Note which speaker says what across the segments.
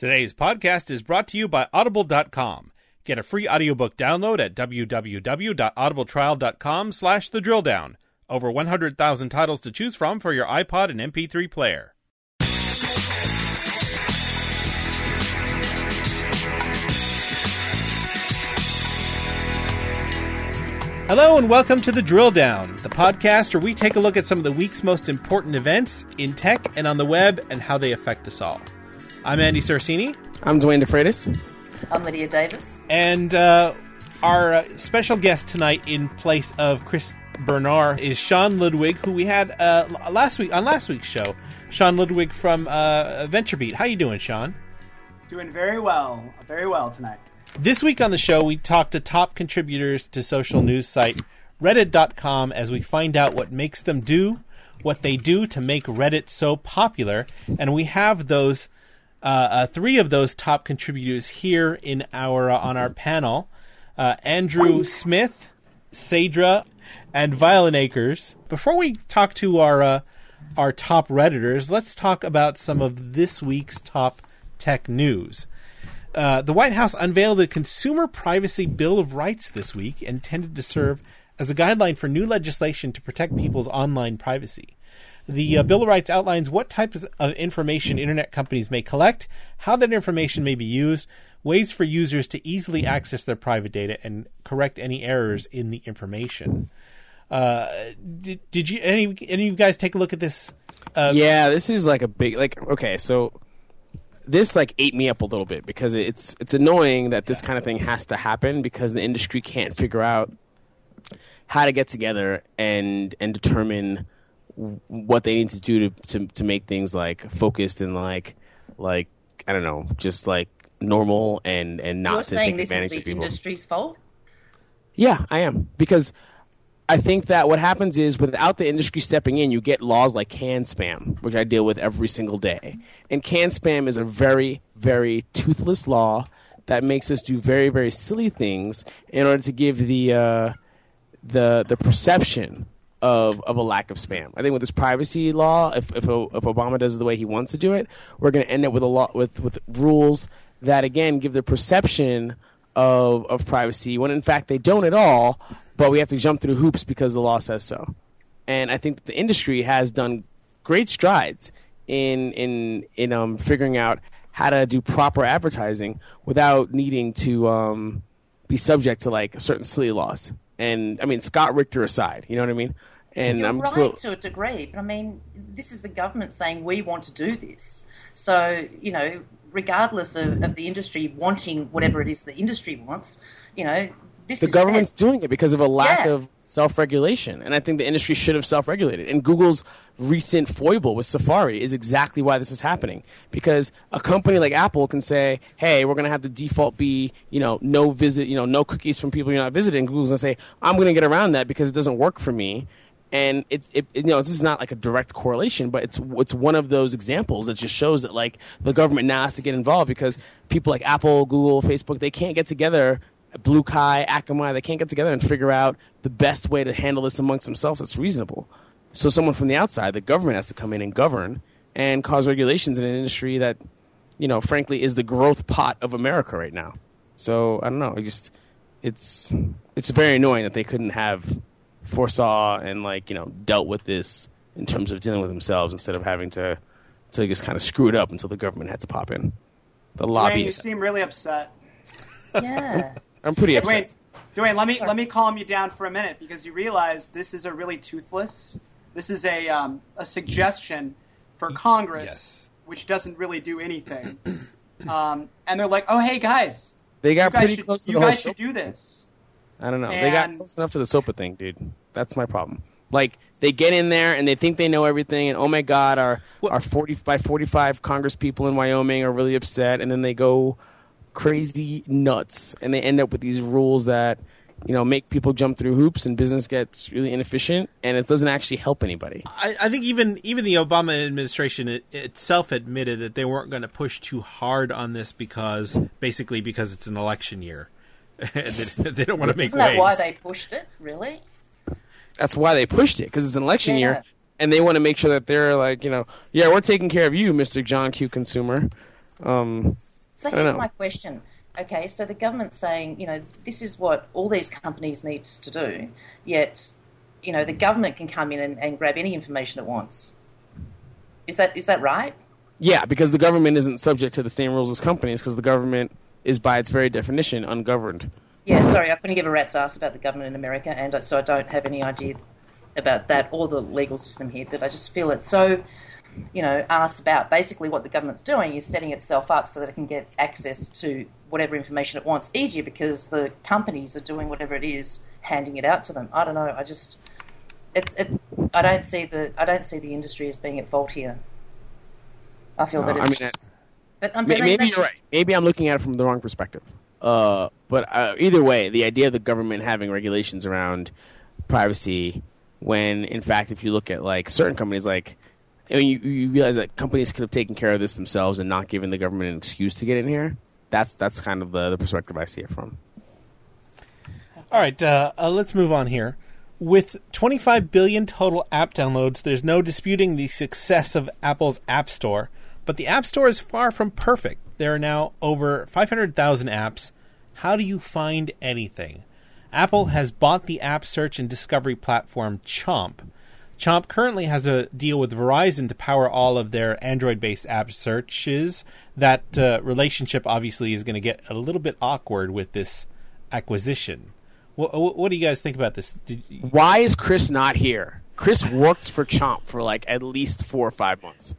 Speaker 1: Today's podcast is brought to you by Audible.com. Get a free audiobook download at www.audibletrial.com/thedrilldown. Over 100,000 titles to choose from for your iPod and MP3 player. Hello and welcome to The Drill Down, the podcast where we take a look at some of the week's most important events in tech and on the web and how they affect us all. I'm Andy Sorsini.
Speaker 2: I'm Dwayne DeFreitas.
Speaker 3: I'm Lydia Davis.
Speaker 1: And our special guest tonight in place of Chris Bernard is Sean Ludwig, who we had last week's show. Sean Ludwig from VentureBeat. How you doing, Sean?
Speaker 4: Doing very well tonight.
Speaker 1: This week on the show, we talked to top contributors to social news site Reddit.com as we find out what makes them do what they do to make Reddit so popular. And we have those three of those top contributors here in on our panel: Andrew Smith, Sadra, and Violinacres. Before we talk to our top Redditors, let's talk about some of this week's top tech news. The White House unveiled a Consumer Privacy Bill of Rights this week, intended to serve as a guideline for new legislation to protect people's online privacy. The Bill of Rights outlines what types of information internet companies may collect, how that information may be used, ways for users to easily access their private data, and correct any errors in the information. Did you any of you guys take a look at this?
Speaker 2: Yeah, this is like a big okay, so this ate me up a little bit because it's annoying that this kind of thing has to happen because the industry can't figure out how to get together and determine what they need to do to make things focused and I don't know, just normal and not to take advantage of people.
Speaker 3: You're saying this is the industry's fault?
Speaker 2: Yeah, I am, because I think that what happens is without the industry stepping in, you get laws like can spam, which I deal with every single day. And can spam is a very, very toothless law that makes us do very, very silly things in order to give the perception of a lack of spam. I think with this privacy law, if Obama does it the way he wants to do it, we're going to end up with a lot with rules that again give the perception of privacy when in fact they don't at all. But we have to jump through hoops because the law says so. And I think the industry has done great strides in figuring out how to do proper advertising without needing to be subject to certain silly laws. And I mean, Scott Richter aside, you know what I mean? And
Speaker 3: You're
Speaker 2: I'm
Speaker 3: right to a degree, but I mean, this is the government saying we want to do this. So, regardless of the industry wanting whatever it is the industry wants,
Speaker 2: the government's doing it because of a lack of self-regulation. And I think the industry should have self-regulated. And Google's recent foible with Safari is exactly why this is happening. Because a company like Apple can say, hey, we're going to have the default be, no visit, no cookies from people you're not visiting. Google's going to say, I'm going to get around that because it doesn't work for me. And this is not a direct correlation, but it's one of those examples that just shows that the government now has to get involved because people like Apple, Google, Facebook, they can't get together. Blue Kai, Akamai, they can't get together and figure out the best way to handle this amongst themselves that's reasonable. So someone from the outside, the government, has to come in and govern and cause regulations in an industry that, frankly, is the growth pot of America right now. So I don't know. It's very annoying that they couldn't have foresaw and dealt with this in terms of dealing with themselves instead of having to just kind of screw it up until the government had to pop in. The lobbyists.
Speaker 4: You seem really upset.
Speaker 3: Yeah.
Speaker 2: I'm pretty upset.
Speaker 4: Dwayne, let me calm you down for a minute because you realize this is a really toothless. This is a suggestion for Congress, which doesn't really do anything. And they're like, "Oh, hey guys,
Speaker 2: they got pretty close to the whole.
Speaker 4: You guys should do this."
Speaker 2: I don't know. They got close enough to the SOPA thing, dude. That's my problem. They get in there and they think they know everything, and oh my god, our 45 Congress people in Wyoming are really upset, and then they go crazy nuts, and they end up with these rules that make people jump through hoops, and business gets really inefficient, and it doesn't actually help anybody.
Speaker 1: I think even the Obama administration itself admitted that they weren't going to push too hard on this because it's an election year. They don't want to make waves.
Speaker 3: Isn't that why they pushed it? Really?
Speaker 2: That's why they pushed it, because it's an election year, and they want to make sure that they're we're taking care of you, Mr. John Q. Consumer.
Speaker 3: So here's my question. Okay, so the government's saying, this is what all these companies need to do, yet, the government can come in and grab any information it wants. Is that right?
Speaker 2: Yeah, because the government isn't subject to the same rules as companies, because the government is, by its very definition, ungoverned.
Speaker 3: Yeah, sorry, I couldn't give a rat's ass about the government in America, and so I don't have any idea about that or the legal system here, but I just feel it's so, asked about. Basically what the government's doing is setting itself up so that it can get access to whatever information it wants easier because the companies are doing whatever it is, handing it out to them. I don't know, I don't see the industry as being at fault here. I feel that it's
Speaker 2: maybe you're right. Maybe I'm looking at it from the wrong perspective. But either way, the idea of the government having regulations around privacy, when in fact, if you look at like certain companies, like you realize that companies could have taken care of this themselves and not given the government an excuse to get in here. That's kind of the perspective I see it from.
Speaker 1: All right, let's move on here. With 25 billion total app downloads, there's no disputing the success of Apple's App Store. But the App Store is far from perfect. There are now over 500,000 apps. How do you find anything? Apple has bought the app search and discovery platform Chomp. Chomp currently has a deal with Verizon to power all of their Android-based app searches. That relationship obviously is going to get a little bit awkward with this acquisition. What do you guys think about this?
Speaker 2: Why is Chris not here? Chris worked for Chomp for like at least 4 or 5 months.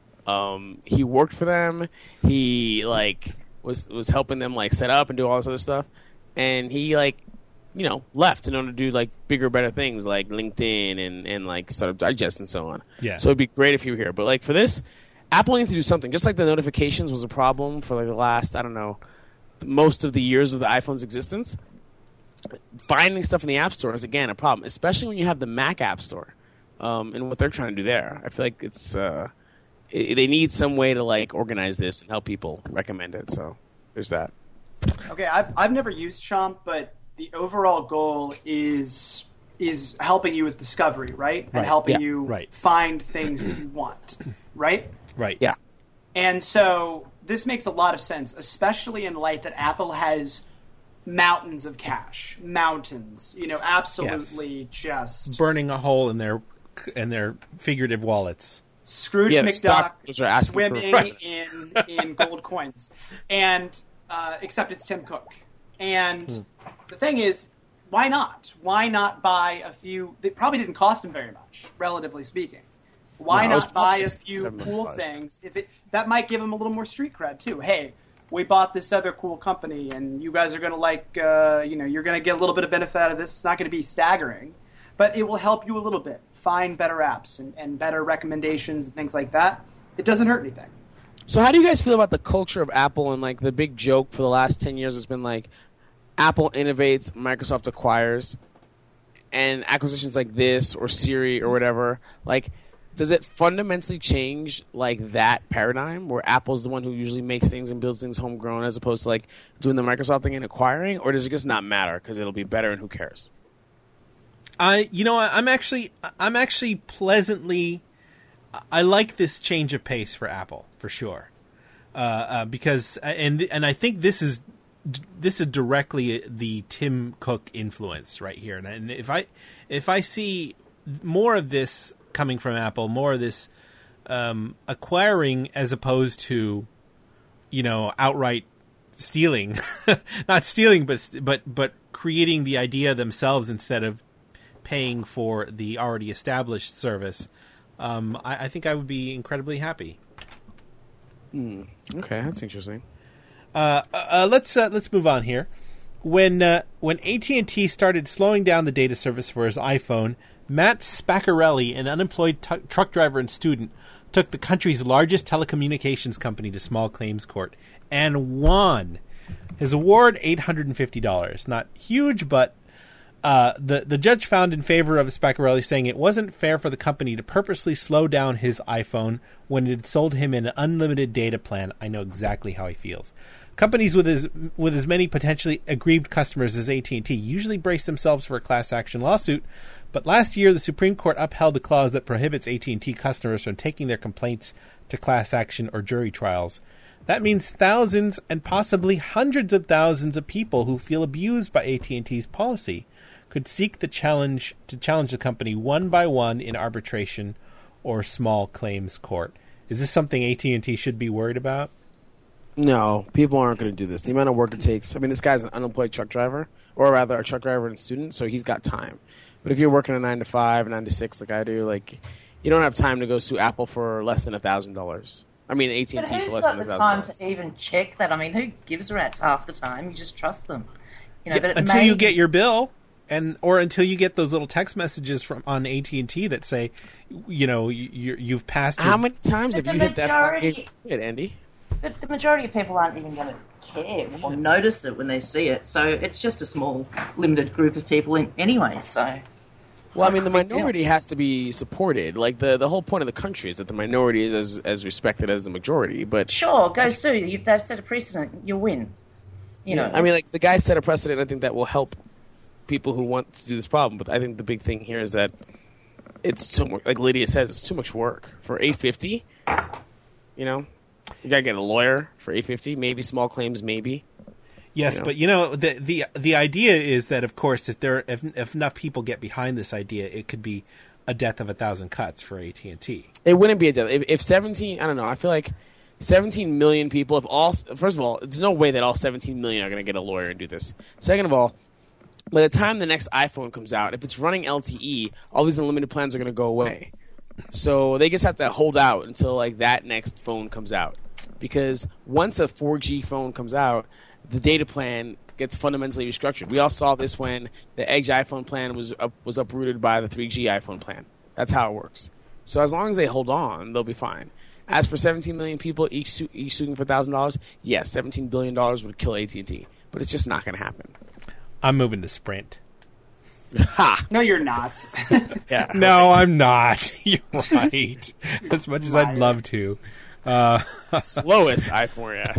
Speaker 2: He worked for them. He was helping them set up and do all this other stuff, and he left in order to do bigger, better things like LinkedIn and Startup Digest and so on.
Speaker 1: Yeah.
Speaker 2: So it'd be great if you were here. But for this, Apple needs to do something. Just like the notifications was a problem for the last most of the years of the iPhone's existence. Finding stuff in the App Store is again a problem, especially when you have the Mac App Store and what they're trying to do there. I feel like it's. They need some way to organize this and help people recommend it. So there's that.
Speaker 4: Okay, I've never used Chomp, but the overall goal is helping you with discovery, right? And helping you find things that you want, right?
Speaker 1: Right.
Speaker 2: Yeah.
Speaker 4: And so this makes a lot of sense, especially in light that Apple has mountains of cash, absolutely just
Speaker 1: burning a hole in their figurative wallets.
Speaker 4: Scrooge McDuck swimming in gold coins, and except it's Tim Cook. And the thing is, why not? Why not buy a few? They probably didn't cost him very much, relatively speaking. Why not buy a few cool things? That might give him a little more street cred too. Hey, we bought this other cool company, and you guys are going to you're going to get a little bit of benefit out of this. It's not going to be staggering, but it will help you a little bit. Find better apps and better recommendations and things like that. It doesn't hurt anything.
Speaker 2: So how do you guys feel about the culture of Apple and the big joke for the last 10 years has been Apple innovates, Microsoft acquires, and acquisitions like this or Siri or whatever, does it fundamentally change that paradigm where Apple's the one who usually makes things and builds things homegrown as opposed to doing the Microsoft thing and acquiring, or does it just not matter because it'll be better and who cares?
Speaker 1: I'm actually pleasantly. I like this change of pace for Apple for sure, because and I think this is directly the Tim Cook influence right here. And if I see more of this coming from Apple, more of this acquiring as opposed to outright stealing, not stealing, but creating the idea themselves instead of paying for the already established service, I think I would be incredibly happy.
Speaker 2: Okay, that's interesting.
Speaker 1: Let's move on here. When AT&T started slowing down the data service for his iPhone, Matt Spaccarelli, an unemployed truck driver and student, took the country's largest telecommunications company to small claims court and won. His award, $850. Not huge, but the judge found in favor of Spaccarelli, saying it wasn't fair for the company to purposely slow down his iPhone when it had sold him an unlimited data plan. I know exactly how he feels. Companies with as many potentially aggrieved customers as AT&T usually brace themselves for a class action lawsuit, but last year the Supreme Court upheld the clause that prohibits AT&T customers from taking their complaints to class action or jury trials. That means thousands and possibly hundreds of thousands of people who feel abused by AT&T's policy could seek to challenge the company one by one in arbitration or small claims court. Is this something AT&T should be worried about?
Speaker 2: No, people aren't going to do this. The amount of work it takes. I mean, this guy's an unemployed truck driver, or rather a truck driver and student, so he's got time. But if you're working a 9 to 5, 9 to 6 like I do, like you don't have time to go sue Apple for less than $1,000. I mean, AT&T for less than $1,000.
Speaker 3: Who's got the time to even check that? I mean, who gives rats half the time? You just trust them. You know, but
Speaker 1: until you get your bill, or until you get those little text messages from on AT&T that say, you know, you've passed.
Speaker 2: How many times have you hit that? Andy?
Speaker 3: But the majority of people aren't even going to care or notice it when they see it. So it's just a small, limited group of people anyway. So,
Speaker 2: well, I mean, the minority has to be supported. Like the whole point of the country is that the minority is as respected as the majority. But
Speaker 3: sure, go sue. They've set a precedent. You'll win. You know.
Speaker 2: I mean, like the guy set a precedent. I think that will help people who want to do this problem. But I think the big thing here is that it's too much. Like Lydia says, it's too much work for $850. You know. You gotta get a lawyer for $850, maybe small claims, maybe.
Speaker 1: Yes, you know? But you know the idea is that of course if enough people get behind this idea, it could be a death of 1,000 cuts for AT&T.
Speaker 2: It wouldn't be a death if 17. I don't know. I feel like 17 million people. If all first of all, there's no way that all 17 million are gonna get a lawyer and do this. Second of all, by the time the next iPhone comes out, if it's running LTE, all these unlimited plans are gonna go away. So they just have to hold out until like that next phone comes out, because once a 4G phone comes out, the data plan gets fundamentally restructured. We all saw this when the Edge iPhone plan was uprooted by the 3G iPhone plan. That's how it works. So as long as they hold on, they'll be fine. As for 17 million people each suing for $1,000, yes, $17 billion would kill AT&T, but it's just not going to happen.
Speaker 1: I'm moving to Sprint.
Speaker 2: Ha!
Speaker 4: No, you're not.
Speaker 1: Yeah, no, I'm not. You're right. As much as I'd love to.
Speaker 2: Slowest iPhone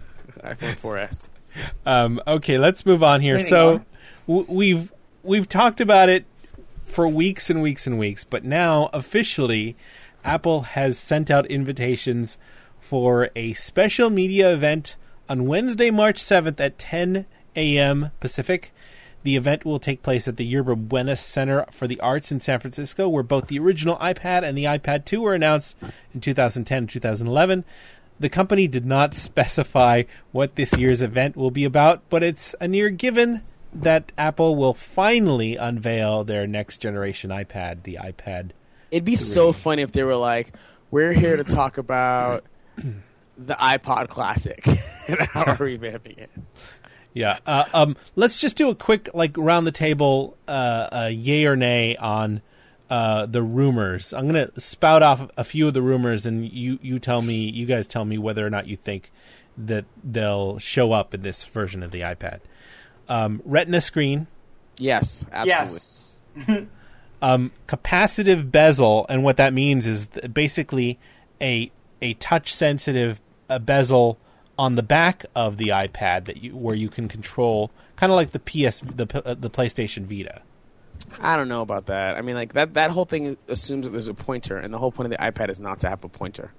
Speaker 2: 4S.
Speaker 1: Okay, let's move on here. So we've talked about it for weeks and weeks and weeks, but now officially Apple has sent out invitations for a special media event on Wednesday, March 7th at 10 a.m. Pacific. The event will take place at the Yerba Buena Center for the Arts in San Francisco, where both the original iPad and the iPad 2 were announced in 2010 and 2011. The company did not specify what this year's event will be about, but it's a near given that Apple will finally unveil their next generation iPad, the iPad.
Speaker 2: It'd be 3. So funny if they were like, we're here to talk about the iPod Classic and how we're revamping it.
Speaker 1: Yeah. Let's just do a quick, round the table, yay or nay on the rumors. I'm going to spout off a few of the rumors, and you guys tell me whether or not you think that they'll show up in this version of the iPad. Retina screen.
Speaker 2: Yes, absolutely.
Speaker 4: Yes.
Speaker 1: Capacitive bezel, and what that means is basically a touch-sensitive bezel on the back of the iPad where you can control, kind of like the PlayStation Vita.
Speaker 2: I don't know about that. I mean, like that whole thing assumes that there's a pointer, and the whole point of the iPad is not to have a pointer.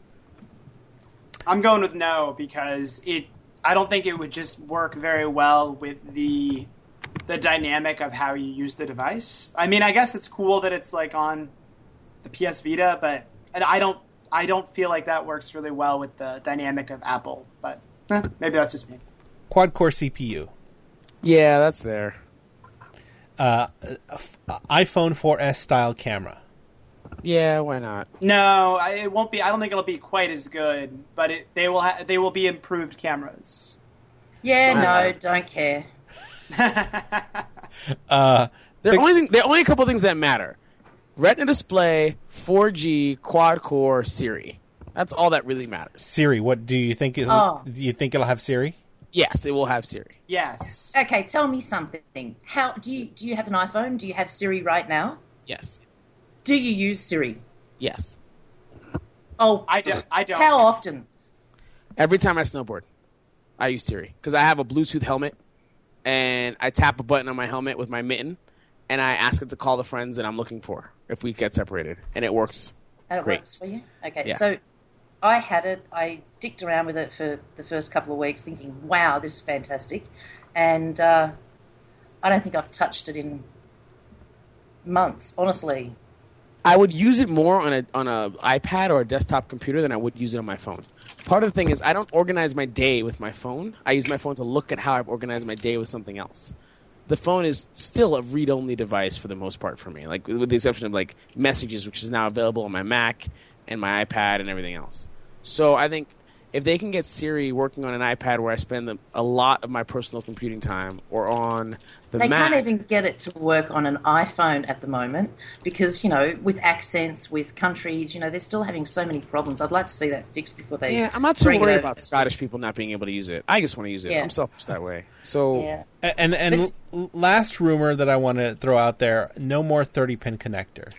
Speaker 4: I'm going with no, because I don't think it would just work very well with the dynamic of how you use the device. I mean, I guess it's cool that it's like on the PS Vita, but I don't feel like that works really well with the dynamic of Apple. But maybe that's just me.
Speaker 1: Quad-core CPU.
Speaker 2: Yeah, that's there.
Speaker 1: iPhone 4S style camera.
Speaker 2: Yeah, why not?
Speaker 4: No, it won't be. I don't think it'll be quite as good, but they will be improved cameras.
Speaker 3: Yeah, no, don't care.
Speaker 2: There are only a couple things that matter: Retina display, 4G, quad core, Siri. That's all that really matters.
Speaker 1: Siri, what do you think? Do you think it'll have Siri?
Speaker 2: Yes, it will have Siri.
Speaker 4: Yes.
Speaker 3: Okay, tell me something. How do you have an iPhone? Do you have Siri right now?
Speaker 2: Yes.
Speaker 3: Do you use Siri?
Speaker 2: Yes.
Speaker 3: Oh,
Speaker 4: I don't.
Speaker 3: How often?
Speaker 2: Every time I snowboard, I use Siri because I have a Bluetooth helmet, and I tap a button on my helmet with my mitten, and I ask it to call the friends that I'm looking for if we get separated, and it works.
Speaker 3: And it
Speaker 2: great.
Speaker 3: works for you? Okay,
Speaker 2: yeah.
Speaker 3: So I had it. I dicked around with it for the first couple of weeks thinking, wow, this is fantastic. And I don't think I've touched it in months, honestly.
Speaker 2: I would use it more on a iPad or a desktop computer than I would use it on my phone. Part of the thing is I don't organize my day with my phone. I use my phone to look at how I've organized my day with something else. The phone is still a read-only device for the most part for me, like with the exception of like Messages, which is now available on my Mac and my iPad and everything else. So I think if they can get Siri working on an iPad where I spend a lot of my personal computing time, or on the Mac...
Speaker 3: They can't even get it to work on an iPhone at the moment because, with accents, with countries, they're still having so many problems. I'd like to see that fixed before they...
Speaker 2: Yeah, I'm not too worried about Scottish people not being able to use it. I just want to use it. Yeah. I'm selfish that way. So...
Speaker 1: Yeah. And last rumor that I want to throw out there, no more 30-pin connector.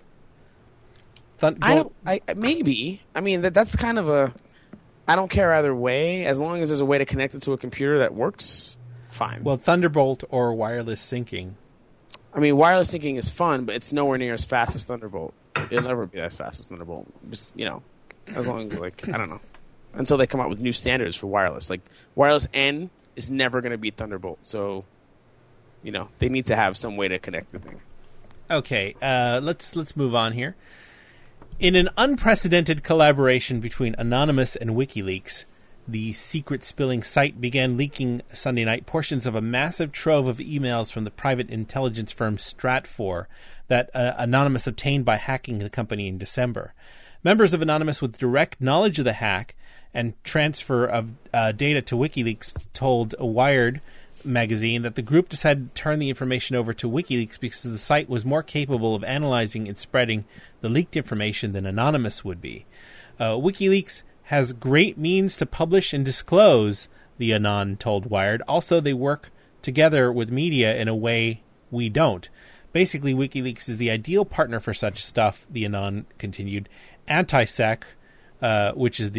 Speaker 2: Maybe. I mean, that's kind of a... I don't care either way. As long as there's a way to connect it to a computer that works, fine.
Speaker 1: Well, Thunderbolt or wireless syncing.
Speaker 2: I mean, wireless syncing is fun, but it's nowhere near as fast as Thunderbolt. It'll never be that fast as Thunderbolt. Just, as long as, I don't know. Until they come out with new standards for wireless. Like, wireless N is never going to beat Thunderbolt. So, they need to have some way to connect the thing.
Speaker 1: Okay, let's move on here. In an unprecedented collaboration between Anonymous and WikiLeaks, the secret-spilling site began leaking Sunday night portions of a massive trove of emails from the private intelligence firm Stratfor that Anonymous obtained by hacking the company in December. Members of Anonymous with direct knowledge of the hack and transfer of data to WikiLeaks told Wired magazine that the group decided to turn the information over to WikiLeaks because the site was more capable of analyzing and spreading the leaked information than Anonymous would be. WikiLeaks has great means to publish and disclose, the Anon told Wired. Also, they work together with media in a way we don't. Basically, WikiLeaks is the ideal partner for such stuff, the Anon continued. Antisec, which is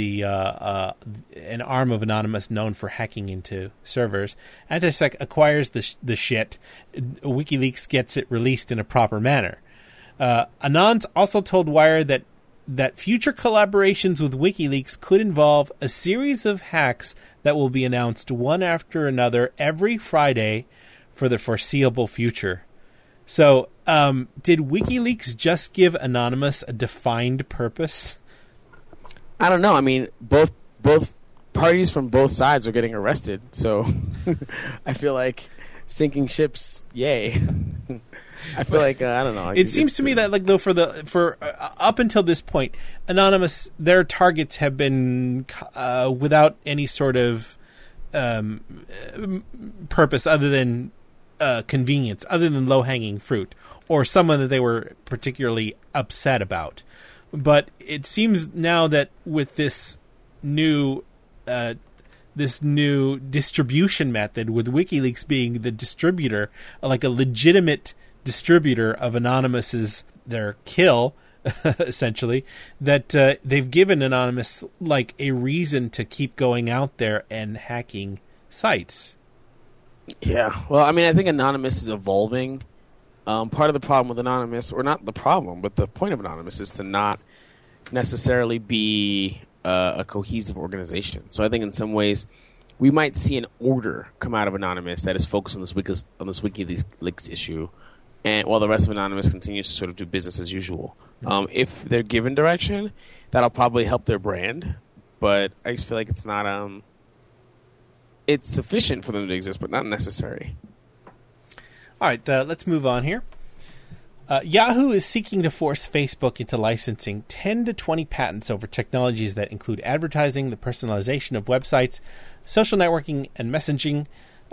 Speaker 1: an arm of Anonymous known for hacking into servers. Antisec acquires the shit. WikiLeaks gets it released in a proper manner. Anons also told Wired that future collaborations with WikiLeaks could involve a series of hacks that will be announced one after another every Friday for the foreseeable future. So, did WikiLeaks just give Anonymous a defined purpose?
Speaker 2: I don't know. I mean, both parties from both sides are getting arrested, so I feel like sinking ships, yay. I feel like I don't know.
Speaker 1: It seems to me that for up until this point, Anonymous, their targets have been without any sort of purpose other than convenience, other than low-hanging fruit, or someone that they were particularly upset about. But it seems now that with this new distribution method, with WikiLeaks being the distributor, like a legitimate distributor of Anonymous's their kill, essentially, that they've given Anonymous like a reason to keep going out there and hacking sites.
Speaker 2: Yeah, well, I mean, I think Anonymous is evolving. Part of the problem with Anonymous, or not the problem, but the point of Anonymous is to not necessarily be a cohesive organization. So I think in some ways we might see an order come out of Anonymous that is focused on this WikiLeaks issue, and while the rest of Anonymous continues to sort of do business as usual. If they're given direction, that'll probably help their brand, but I just feel like it's not it's sufficient for them to exist, but not necessary.
Speaker 1: All right, let's move on here. Yahoo is seeking to force Facebook into licensing 10 to 20 patents over technologies that include advertising, the personalization of websites, social networking and messaging.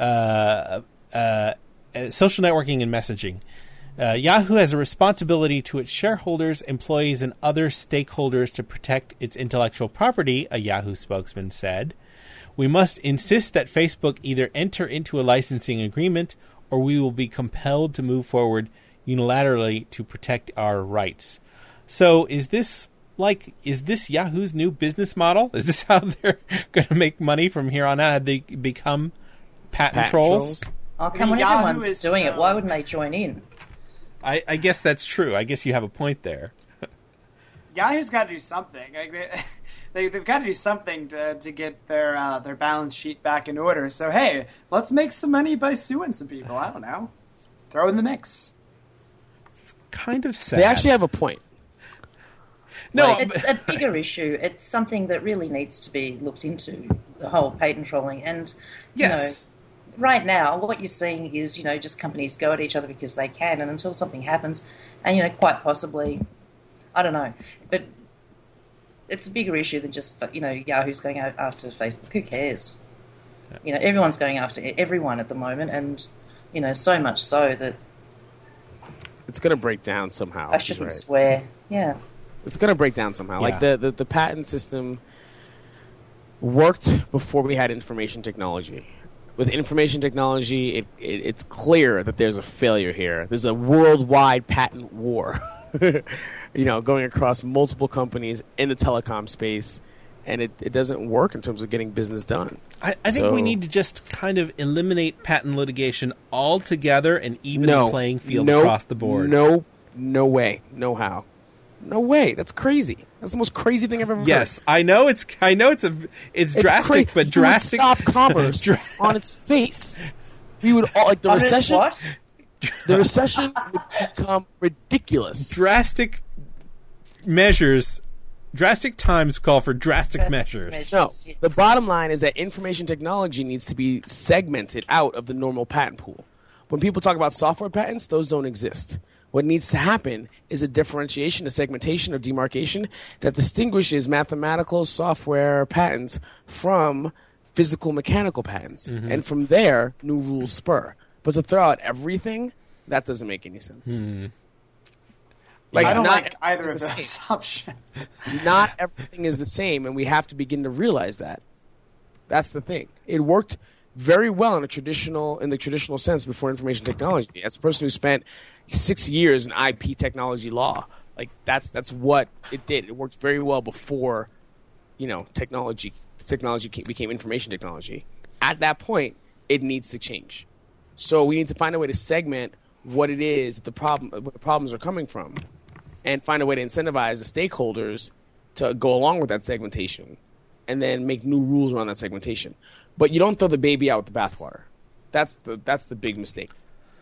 Speaker 1: Yahoo has a responsibility to its shareholders, employees, and other stakeholders to protect its intellectual property, a Yahoo spokesman said. We must insist that Facebook either enter into a licensing agreement or we will be compelled to move forward unilaterally to protect our rights. So is this Yahoo's new business model? Is this how they're going to make money from here on out? Have they become patent trolls?
Speaker 3: Oh, come on, everyone's doing it. Why wouldn't they join in?
Speaker 1: I guess that's true. I guess you have a point there.
Speaker 4: Yahoo's got to do something. they've got to do something to get their balance sheet back in order. So hey, let's make some money by suing some people. I don't know. Let's throw in the mix.
Speaker 1: It's kind of sad.
Speaker 2: They actually have a point.
Speaker 1: No,
Speaker 3: it's a bigger issue. It's something that really needs to be looked into, the whole patent trolling. And,
Speaker 1: yes.
Speaker 3: Right now, what you're seeing is, just companies go at each other because they can, and until something happens, and, quite possibly, I don't know, but it's a bigger issue than just, Yahoo's going after Facebook. Who cares? Everyone's going after everyone at the moment, and, so much so that...
Speaker 2: It's going to break down somehow.
Speaker 3: I shouldn't swear. Yeah.
Speaker 2: It's going to break down somehow.
Speaker 1: Yeah.
Speaker 2: Like the patent system worked before we had information technology. With information technology, it's clear that there's a failure here. There's a worldwide patent war, going across multiple companies in the telecom space, and it doesn't work in terms of getting business done.
Speaker 1: I think we need to just kind of eliminate patent litigation altogether and even the playing field across the board.
Speaker 2: No way. No how. No way. That's crazy. That's the most crazy thing I've ever heard.
Speaker 1: Yes, I know it's drastic, but drastic.
Speaker 2: We would stop commerce on its face. We would all the recession.
Speaker 3: What?
Speaker 2: The recession would become ridiculous.
Speaker 1: Drastic measures. Drastic times call for drastic measures.
Speaker 2: No, the bottom line is that information technology needs to be segmented out of the normal patent pool. When people talk about software patents, those don't exist. What needs to happen is a differentiation, a segmentation, or demarcation that distinguishes mathematical software patents from physical mechanical patents. Mm-hmm. And from there, new rules spur. But to throw out everything, that doesn't make any sense.
Speaker 1: Mm-hmm.
Speaker 4: I don't like either of those options.
Speaker 2: Not everything is the same, and we have to begin to realize that. That's the thing. It worked very well in the traditional sense before information technology. As a person who spent 6 years in IP technology law, that's what it did. It worked very well before, technology became information technology. At that point, it needs to change. So we need to find a way to segment what it is that what the problems are coming from, and find a way to incentivize the stakeholders to go along with that segmentation, and then make new rules around that segmentation. But you don't throw the baby out with the bathwater. That's the big mistake.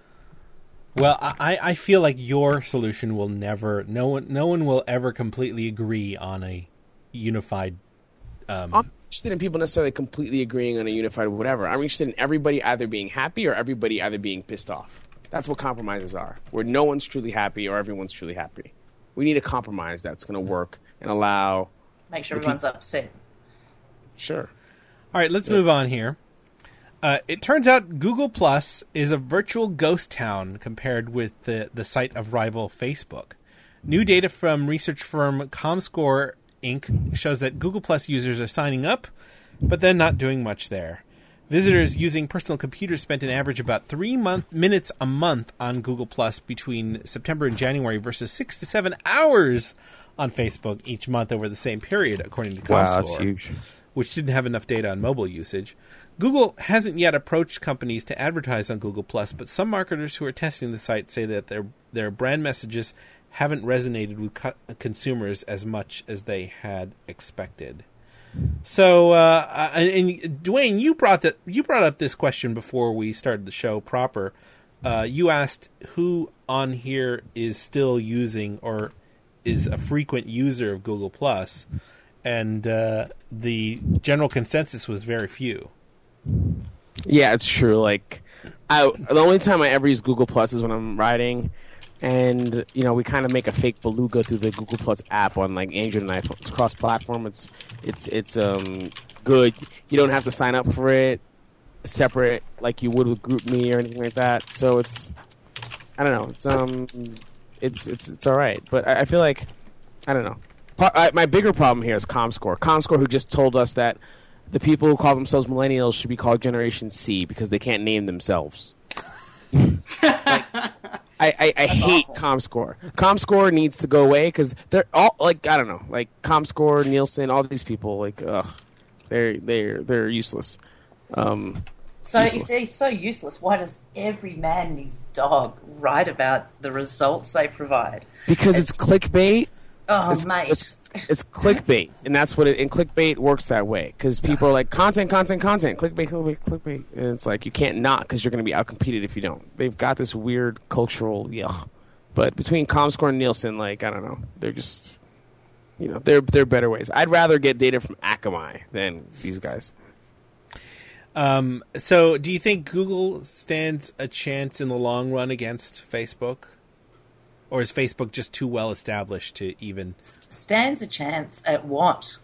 Speaker 1: Well, I feel like your solution will never. No one will ever completely agree on a unified.
Speaker 2: I'm not interested in people necessarily completely agreeing on a unified whatever. I'm interested in everybody either being happy or everybody either being pissed off. That's what compromises are, where no one's truly happy or everyone's truly happy. We need a compromise that's going to work and allow.
Speaker 3: Make sure everyone's upset.
Speaker 2: Sure.
Speaker 1: All right, let's move on here. It turns out Google Plus is a virtual ghost town compared with the site of rival Facebook. New data from research firm Comscore Inc. shows that Google Plus users are signing up, but then not doing much there. Visitors using personal computers spent an average about 3 minutes a month on Google Plus between September and January versus 6 to 7 hours on Facebook each month over the same period, according to Comscore.
Speaker 2: Wow, that's huge.
Speaker 1: Which didn't have enough data on mobile usage. Google hasn't yet approached companies to advertise on Google+, but some marketers who are testing the site say that their brand messages haven't resonated with consumers as much as they had expected. So, and Dwayne, you brought up this question before we started the show proper. You asked who on here is still using or is a frequent user of Google+, and the general consensus was very few.
Speaker 2: Yeah, it's true. The only time I ever use Google Plus is when I'm writing, and we kind of make a fake beluga through the Google Plus app on Android and iPhone. It's cross-platform. It's good. You don't have to sign up for it separate like you would with GroupMe or anything like that. So I don't know. It's all right. But I feel like I don't know. My bigger problem here is Comscore. Comscore, who just told us that the people who call themselves millennials should be called Generation C because they can't name themselves. I hate awful. Comscore. Comscore needs to go away because they're all I don't know, Comscore, Nielsen, all these people, they're useless.
Speaker 3: So if they're so useless, why does every man and his dog write about the results they provide?
Speaker 2: Because it's clickbait.
Speaker 3: Oh, mate.
Speaker 2: It's clickbait, and that's what it. And clickbait works that way because people are like content, clickbait, and it's like you can't not because you're going to be outcompeted if you don't. They've got this weird cultural but between Comscore and Nielsen, like I don't know, they're just they're better ways. I'd rather get data from Akamai than these guys.
Speaker 1: So, do you think Google stands a chance in the long run against Facebook? Or is Facebook just too well established to even...
Speaker 3: Stands a chance at what?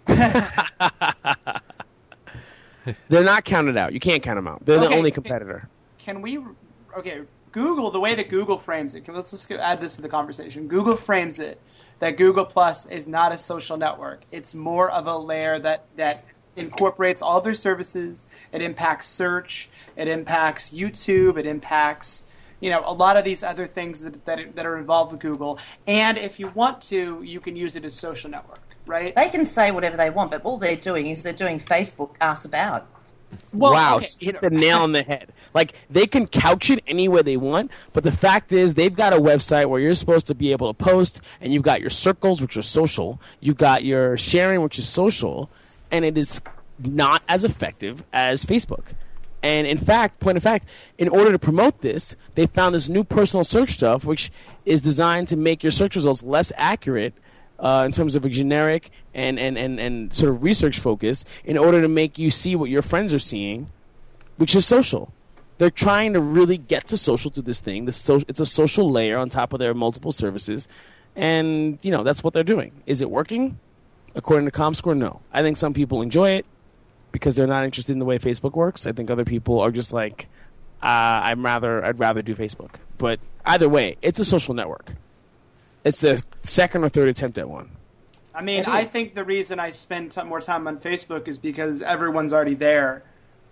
Speaker 2: They're not counted out. You can't count them out. They're the only competitor.
Speaker 4: Can we... Okay, Google, the way that Google frames it, let's add this to the conversation. Google frames it that Google Plus is not a social network. It's more of a layer that incorporates all their services. It impacts search. It impacts YouTube. It impacts... a lot of these other things that are involved with Google. And if you want to, you can use it as social network, right?
Speaker 3: They can say whatever they want, but all they're doing is they're doing Facebook ask about.
Speaker 2: Well, wow, okay. Hit the nail on the head. Like, they can couch it any way they want, but the fact is they've got a website where you're supposed to be able to post, and you've got your circles, which are social. You've got your sharing, which is social, and it is not as effective as Facebook. And in fact, in order to promote this, they found this new personal search stuff, which is designed to make your search results less accurate in terms of a generic and sort of research focus in order to make you see what your friends are seeing, which is social. They're trying to really get to social through this thing. It's a social layer on top of their multiple services. And, that's what they're doing. Is it working? According to Comscore, no. I think some people enjoy it because they're not interested in the way Facebook works. I think other people are just like, I'd rather do Facebook. But either way, it's a social network. It's the second or third attempt at one.
Speaker 4: I mean, I think the reason I spend more time on Facebook is because everyone's already there.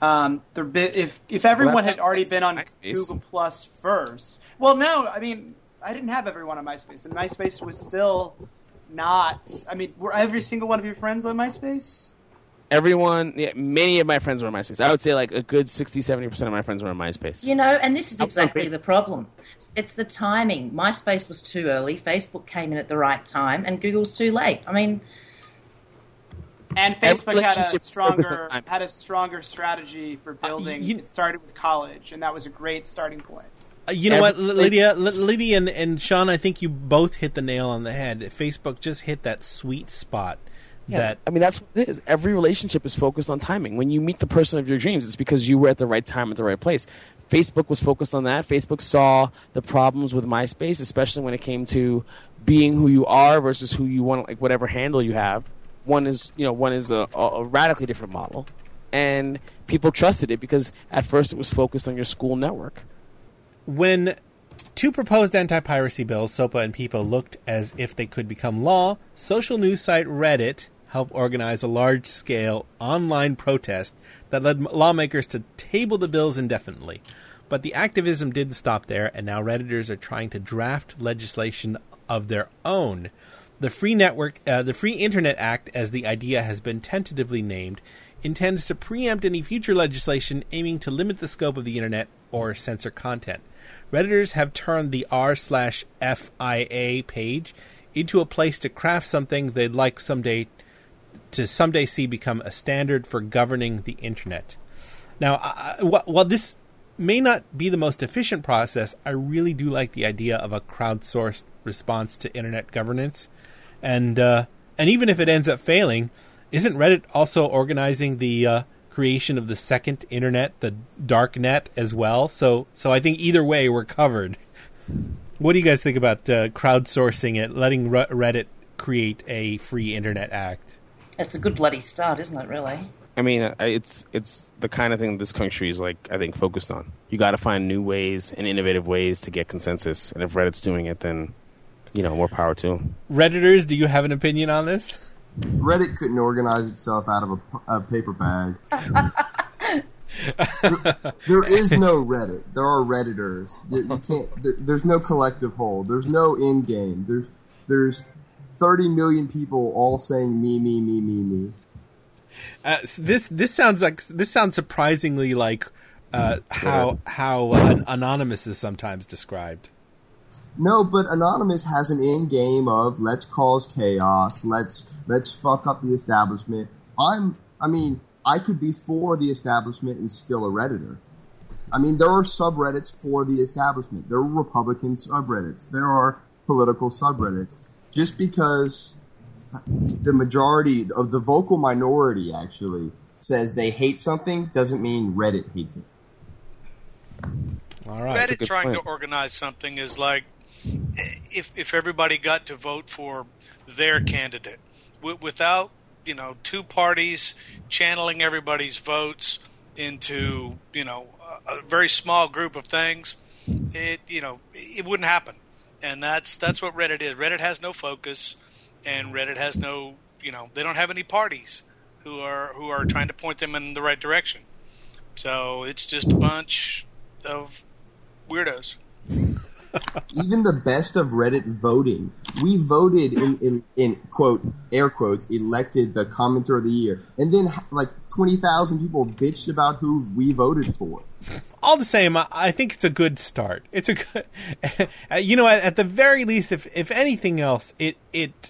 Speaker 4: If everyone had already been on Google Plus first, well, no, I mean, I didn't have everyone on MySpace, and MySpace was still not. I mean, were every single one of your friends on MySpace?
Speaker 2: Many of my friends were on MySpace. I would say like a good 60-70% of my friends were on MySpace.
Speaker 3: And this is exactly the problem. It's the timing. MySpace was too early, Facebook came in at the right time, and Google's too late. I mean...
Speaker 4: And Facebook had a stronger strategy for building. It started with college, and that was a great starting point.
Speaker 1: You know what, Lydia and Sean, I think you both hit the nail on the head. Facebook just hit that sweet spot.
Speaker 2: Yeah, that's what it is. Every relationship is focused on timing. When you meet the person of your dreams, it's because you were at the right time at the right place. Facebook was focused on that. Facebook saw the problems with MySpace, especially when it came to being who you are versus who you want, like whatever handle you have. One is a radically different model, and people trusted it because at first it was focused on your school network.
Speaker 1: When two proposed anti-piracy bills, SOPA and PIPA, looked as if they could become law, social news site Reddit helped organize a large-scale online protest that led lawmakers to table the bills indefinitely. But the activism didn't stop there, and now Redditors are trying to draft legislation of their own. The Free Internet Act, as the idea has been tentatively named, intends to preempt any future legislation aiming to limit the scope of the Internet or censor content. Redditors have turned the r/FIA page into a place to craft something they'd like someday see become a standard for governing the Internet. Now, while this may not be the most efficient process, I really do like the idea of a crowdsourced response to Internet governance. And even if it ends up failing, isn't Reddit also organizing the creation of the second internet, the dark net, as well? So I think either way we're covered. What do you guys think about crowdsourcing it, letting Reddit create a Free Internet Act?
Speaker 3: It's a good bloody start, isn't it, really?
Speaker 2: I mean, it's the kind of thing this country is, like, I think, focused on. You got to find new ways and innovative ways to get consensus. And if Reddit's doing it, then, more power to them.
Speaker 1: Redditors, do you have an opinion on this?
Speaker 5: Reddit couldn't organize itself out of a paper bag. There is no Reddit. There are Redditors. There's no collective whole. There's no end game. There's 30 million people all saying me, me, me, me, me.
Speaker 1: This sounds surprisingly like how Anonymous is sometimes described.
Speaker 5: No, but Anonymous has an end game of let's cause chaos, let's fuck up the establishment. I could be for the establishment and still a Redditor. I mean, there are subreddits for the establishment. There are Republican subreddits. There are political subreddits. Just because the majority of the vocal minority actually says they hate something doesn't mean Reddit hates it.
Speaker 1: All right.
Speaker 6: Reddit trying to organize something is like if everybody got to vote for their candidate without, two parties channeling everybody's votes into, a very small group of things, it wouldn't happen. And that's what Reddit is. Reddit has no focus, and Reddit has no, they don't have any parties who are trying to point them in the right direction. So it's just a bunch of weirdos.
Speaker 5: Even the best of Reddit voting, we voted in quote, air quotes, elected the commenter of the year. And then like 20,000 people bitched about who we voted for.
Speaker 1: All the same, I think it's a good start. It's a good, at the very least, if anything else, it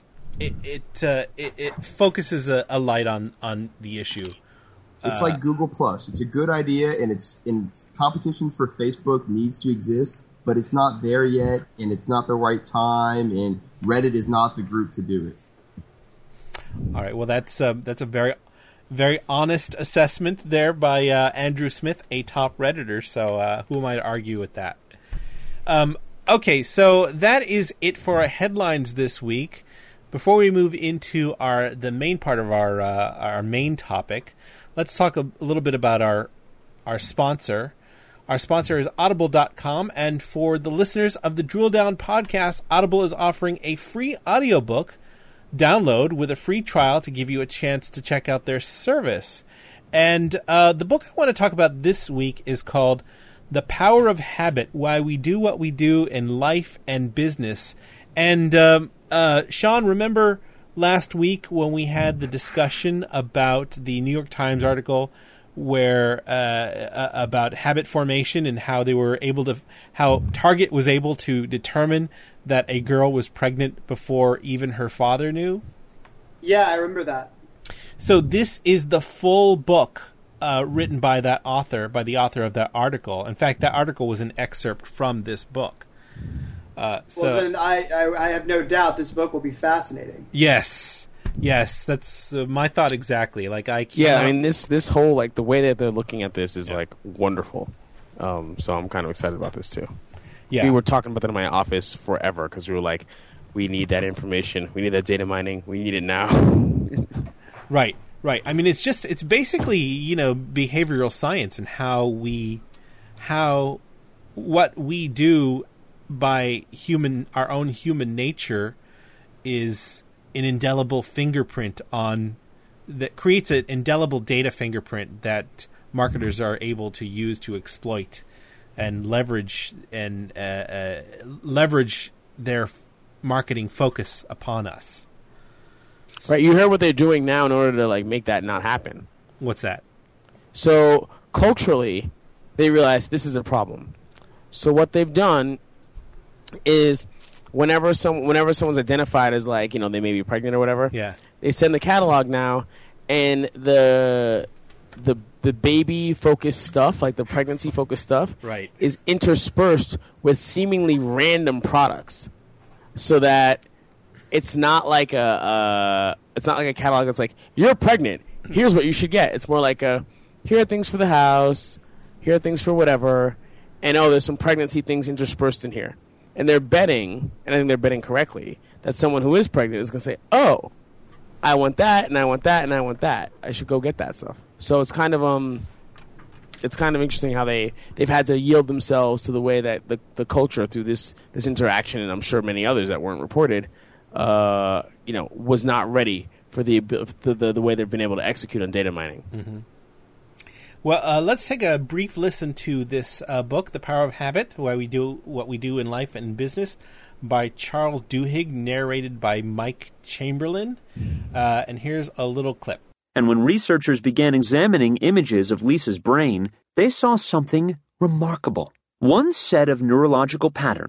Speaker 1: focuses a light on the issue.
Speaker 5: It's like Google Plus. It's a good idea, and it's in competition for Facebook needs to exist, but it's not there yet, and it's not the right time, and Reddit is not the group to do it.
Speaker 1: All right. Well, that's a very, very honest assessment there by Andrew Smith, a top Redditor. So who am I to argue with that? Okay, so that is it for our headlines this week. Before we move into the main part of our main topic, let's talk a little bit about our sponsor. Our sponsor is Audible.com, and for the listeners of the Drill Down podcast, Audible is offering a free audiobook download with a free trial to give you a chance to check out their service. And the book I want to talk about this week is called The Power of Habit, Why We Do What We Do in Life and Business. And Sean, remember last week when we had the discussion about the New York Times article where about habit formation and how how Target was able to determine that a girl was pregnant before even her father knew?
Speaker 4: Yeah, I remember that.
Speaker 1: So this is the full book written by the author of that article. In fact, that article was an excerpt from this book.
Speaker 4: Well, then I have no doubt this book will be fascinating.
Speaker 1: Yes, that's my thought exactly. Like
Speaker 2: this whole like the way that they're looking at this is like wonderful. So I'm kind of excited about this too. Yeah, we were talking about that in my office forever because we were like, we need that information, we need that data mining, we need it now.
Speaker 1: Right. I mean, it's basically behavioral science and what we do by our own human nature is an indelible fingerprint that creates an indelible data fingerprint that marketers are able to use to exploit and leverage their marketing focus upon us.
Speaker 2: Right, you heard what they're doing now in order to like make that not happen.
Speaker 1: What's that?
Speaker 2: So culturally, they realize this is a problem. So what they've done is whenever someone's identified as like, they may be pregnant or whatever, they send the catalog now, and the baby focused stuff, like the pregnancy focused stuff, is interspersed with seemingly random products, so that it's not like a catalog that's like, you're pregnant, here's what you should get. It's more like here are things for the house, here are things for whatever, and there's some pregnancy things interspersed in here. And they're betting, and I think they're betting correctly, that someone who is pregnant is going to say, oh, I want that, and I want that, and I want that. I should go get that stuff. So it's kind of interesting how they've had to yield themselves to the way that the culture through this interaction, and I'm sure many others that weren't reported, was not ready for the way they've been able to execute on data mining.
Speaker 1: Mm-hmm. Well, let's take a brief listen to this book, The Power of Habit, Why We Do What We Do in Life and Business, by Charles Duhigg, narrated by Mike Chamberlain. And here's a little clip.
Speaker 7: And when researchers began examining images of Lisa's brain, they saw something remarkable. One set of neurological patterns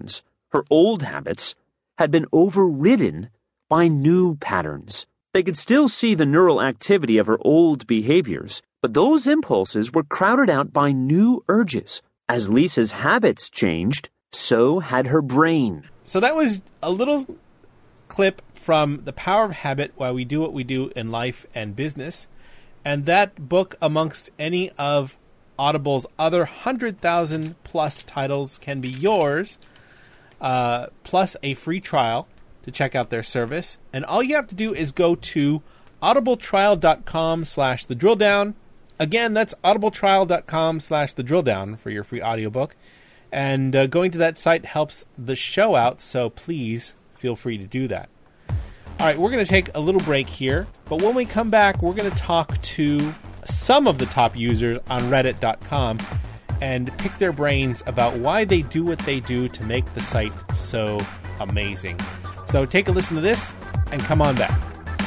Speaker 7: her old habits had been overridden by new patterns. They could still see the neural activity of her old behaviors, but those impulses were crowded out by new urges. As Lisa's habits changed, so had her brain.
Speaker 1: So that was a little clip from The Power of Habit, Why We Do What We Do in Life and Business. And that book, amongst any of Audible's other 100,000 plus titles, can be yours, plus a free trial to check out their service. And all you have to do is go to audibletrial.com/thedrilldown. Again, that's audibletrial.com/thedrilldown for your free audiobook. And going to that site helps the show out, so please feel free to do that. All right, we're going to take a little break here, but when we come back, we're going to talk to some of the top users on Reddit.com and pick their brains about why they do what they do to make the site so amazing. So take a listen to this and come on back.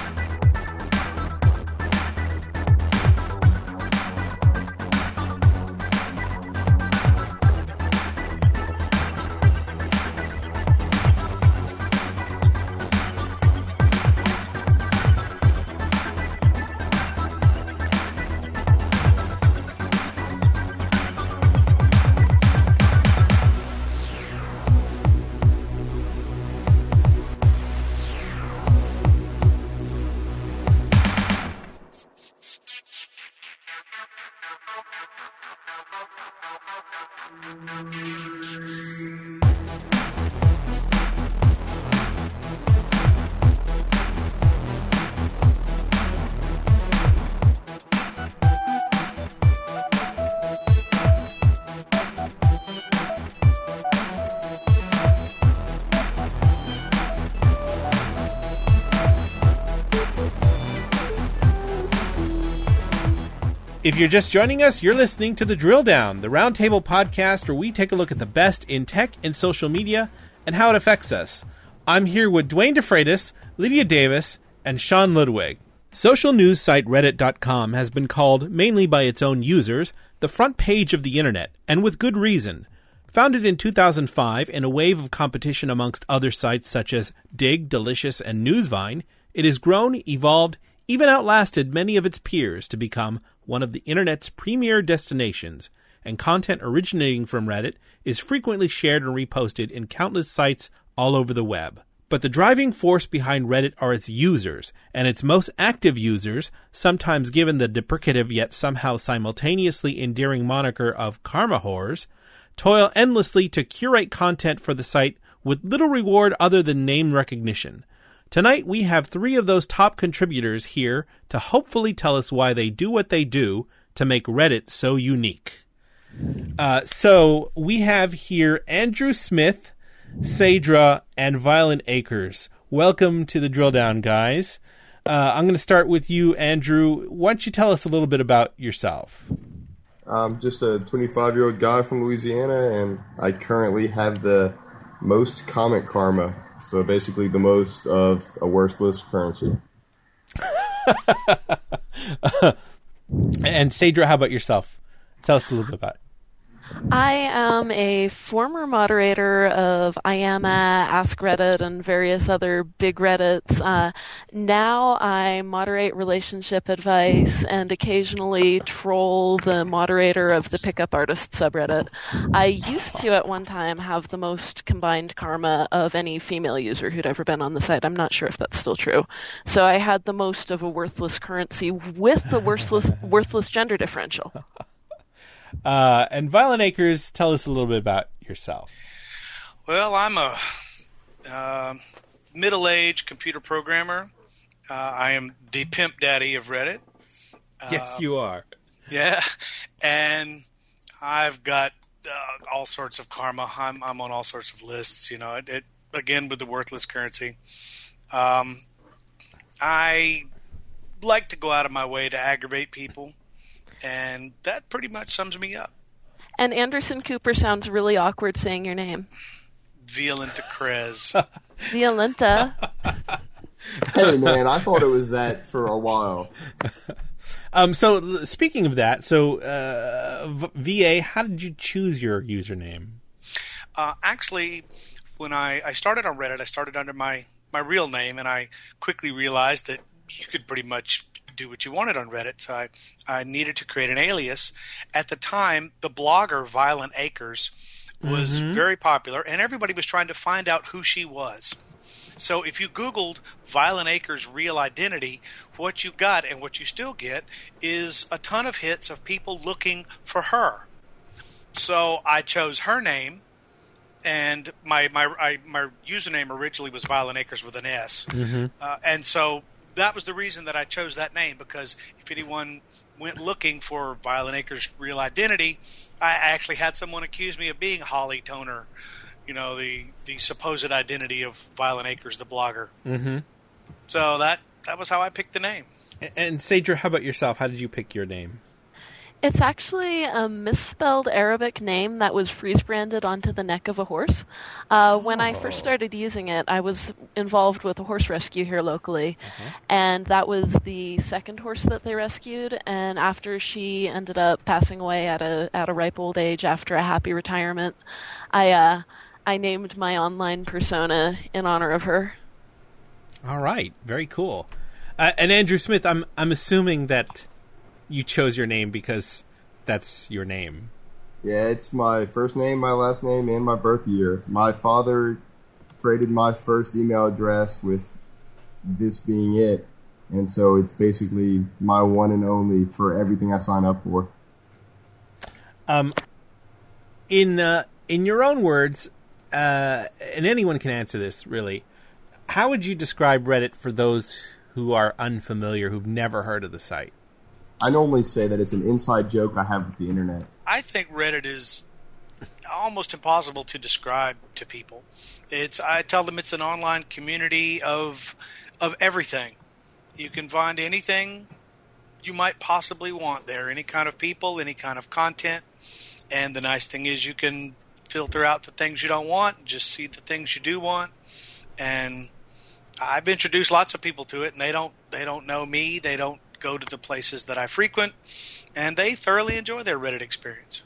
Speaker 1: If you're just joining us, you're listening to The Drill Down, the roundtable podcast where we take a look at the best in tech and social media and how it affects us. I'm here with Dwayne DeFreitas, Lydia Davis, and Sean Ludwig. Social news site Reddit.com has been called, mainly by its own users, the front page of the internet, and with good reason. Founded in 2005 in a wave of competition amongst other sites such as Dig, Delicious, and Newsvine, it has grown, evolved, even outlasted many of its peers to become one of the internet's premier destinations, and content originating from Reddit is frequently shared and reposted in countless sites all over the web. But the driving force behind Reddit are its users, and its most active users, sometimes given the deprecative yet somehow simultaneously endearing moniker of karma whores, toil endlessly to curate content for the site with little reward other than name recognition. Tonight, we have three of those top contributors here to hopefully tell us why they do what they do to make Reddit so unique. So we have here Andrew Smith, Saedra, and Violent Acres. Welcome to the Drill Down, guys. I'm going to start with you, Andrew. Why don't you tell us a little bit about yourself?
Speaker 5: I'm just a 25-year-old guy from Louisiana, and I currently have the most comment karma. So basically the most of a worthless currency.
Speaker 1: And Saedra, how about yourself? Tell us a little bit about it.
Speaker 8: I am a former moderator of IAMA, Ask Reddit, and various other big Reddits. Now I moderate relationship advice and occasionally troll the moderator of the Pickup Artist subreddit. I used to at one time have the most combined karma of any female user who'd ever been on the site. I'm not sure if that's still true. So I had the most of a worthless currency with the worthless gender differential.
Speaker 1: And Violent Acres, tell us a little bit about yourself.
Speaker 6: Well, I'm a middle-aged computer programmer. I am the pimp daddy of Reddit.
Speaker 1: Yes, you are.
Speaker 6: Yeah, and I've got all sorts of karma. I'm on all sorts of lists. You know, it again with the worthless currency. I like to go out of my way to aggravate people. And that pretty much sums me up.
Speaker 8: And Anderson Cooper sounds really awkward saying your name.
Speaker 6: Violenta Crez.
Speaker 8: Violenta.
Speaker 5: Hey, man, I thought it was that for a while.
Speaker 1: So speaking of that, VA, how did you choose your username?
Speaker 6: Actually, when I started on Reddit, I started under my real name, and I quickly realized that you could pretty much do what you wanted on Reddit. So I needed to create an alias. At the time, the blogger Violent Acres was very popular, and everybody was trying to find out who she was. So if you Googled Violent Acres' real identity, what you got and what you still get is a ton of hits of people looking for her. So I chose her name, and my username originally was Violent Acres with an S. And so that was the reason that I chose that name, because if anyone went looking for Violent Acres' real identity, I actually had someone accuse me of being Holly Toner, the supposed identity of Violent Acres, the blogger. So that was how I picked the name.
Speaker 1: And Sadra, how about yourself? How did you pick your name?
Speaker 8: It's actually a misspelled Arabic name that was freeze-branded onto the neck of a horse. When I first started using it, I was involved with a horse rescue here locally, and that was the second horse that they rescued. And after she ended up passing away at a ripe old age after a happy retirement, I named my online persona in honor of her.
Speaker 1: All right, very cool. And Andrew Smith, I'm assuming that you chose your name because that's your name.
Speaker 5: Yeah, it's my first name, my last name, and my birth year. My father created my first email address with this being it, and so it's basically my one and only for everything I sign up for.
Speaker 1: In your own words, and anyone can answer this, really, how would you describe Reddit for those who are unfamiliar, who've never heard of the site?
Speaker 5: I normally say that it's an inside joke I have with the internet.
Speaker 6: I think Reddit is almost impossible to describe to people. I tell them it's an online community of everything. You can find anything you might possibly want there, any kind of people, any kind of content. And the nice thing is you can filter out the things you don't want and just see the things you do want. And I've introduced lots of people to it, and they don't know me. They don't go to the places that I frequent, and they thoroughly enjoy their Reddit experience.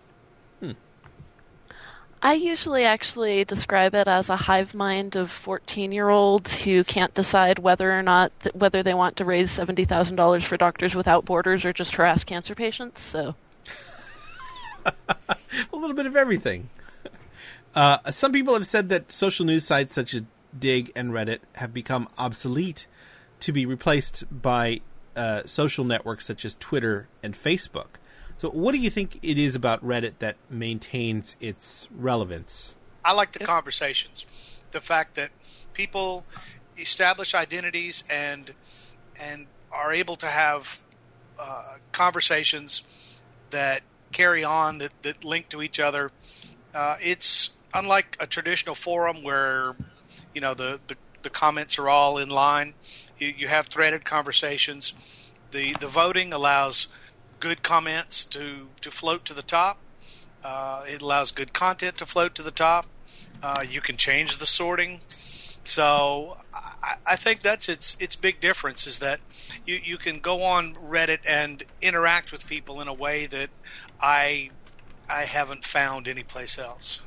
Speaker 8: I usually actually describe it as a hive mind of 14-year-olds who can't decide whether or not whether they want to raise $70,000 for Doctors Without Borders or just harass cancer patients. So
Speaker 1: a little bit of everything. Some people have said that social news sites such as Dig and Reddit have become obsolete to be replaced by social networks such as Twitter and Facebook. So what do you think it is about Reddit that maintains its relevance?
Speaker 6: I like the conversations. The fact that people establish identities and are able to have conversations that carry on, that link to each other. It's unlike a traditional forum where the comments are all in line. You have threaded conversations. The voting allows good comments to float to the top. It allows good content to float to the top. You can change the sorting. So I think that's its big difference, is that you can go on Reddit and interact with people in a way that I haven't found anyplace else.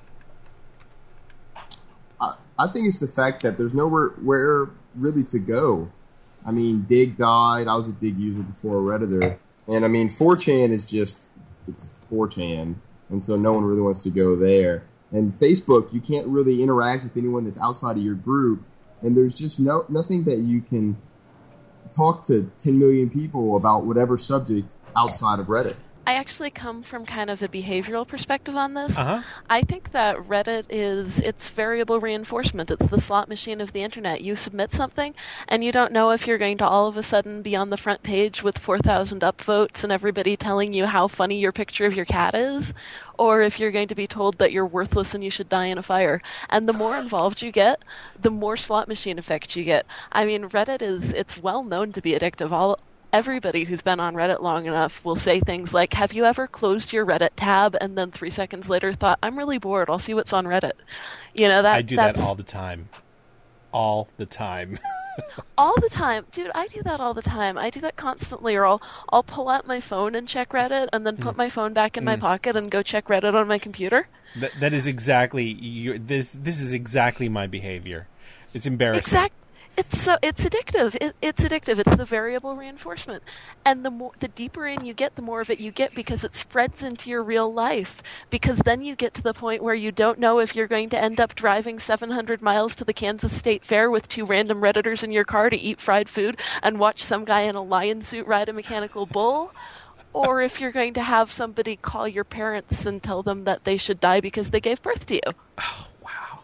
Speaker 5: I think it's the fact that there's nowhere really to go. I mean, Dig died. I was a Dig user before a Redditor. And, I mean, 4chan is it's 4chan. And so no one really wants to go there. And Facebook, you can't really interact with anyone that's outside of your group. And there's just nothing that you can talk to 10 million people about whatever subject outside of Reddit.
Speaker 8: I actually come from kind of a behavioral perspective on this.
Speaker 1: Uh-huh.
Speaker 8: I think that Reddit it's variable reinforcement. It's the slot machine of the internet. You submit something, and you don't know if you're going to all of a sudden be on the front page with 4,000 upvotes and everybody telling you how funny your picture of your cat is, or if you're going to be told that you're worthless and you should die in a fire. And the more involved you get, the more slot machine effect you get. I mean, Reddit it's well known to be addictive. Everybody who's been on Reddit long enough will say things like, have you ever closed your Reddit tab and then 3 seconds later thought, I'm really bored, I'll see what's on Reddit.
Speaker 1: I do that all the time. All the time.
Speaker 8: All the time. Dude, I do that all the time. I do that constantly, or I'll pull out my phone and check Reddit, and then put my phone back in my pocket and go check Reddit on my computer.
Speaker 1: That is exactly this is exactly my behavior. It's embarrassing.
Speaker 8: It's addictive. It's addictive. It's the variable reinforcement, and the deeper in you get, the more of it you get, because it spreads into your real life. Because then you get to the point where you don't know if you're going to end up driving 700 miles to the Kansas State Fair with 2 random Redditors in your car to eat fried food and watch some guy in a lion suit ride a mechanical bull, or if you're going to have somebody call your parents and tell them that they should die because they gave birth to you.
Speaker 1: Oh, wow.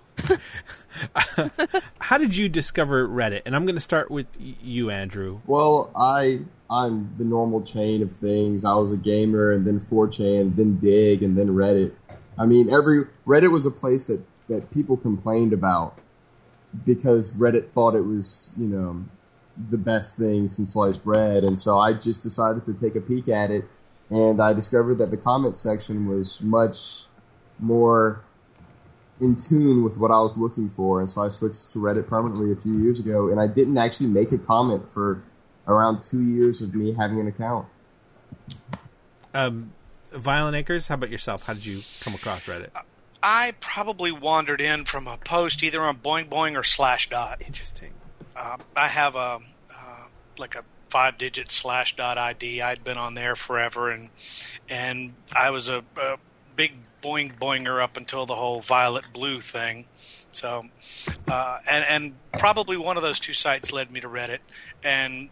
Speaker 1: How did you discover Reddit? And I'm going to start with you, Andrew.
Speaker 5: Well, I'm the normal chain of things. I was a gamer, and then 4chan, then Dig, and then Reddit. I mean, Reddit was a place that people complained about because Reddit thought it was, the best thing since sliced bread. And so I just decided to take a peek at it, and I discovered that the comment section was much more in tune with what I was looking for, and so I switched to Reddit permanently a few years ago, and I didn't actually make a comment for around 2 years of me having an account.
Speaker 6: Violent
Speaker 1: Acres, how about yourself? How did you come across Reddit?
Speaker 6: I probably wandered in from a post either on Boing Boing or Slashdot.
Speaker 1: Interesting.
Speaker 6: I have a 5-digit Slashdot ID. I'd been on there forever, and I was a big Boing Boinger up until the whole Violet Blue thing. So, and probably one of those two sites led me to Reddit, and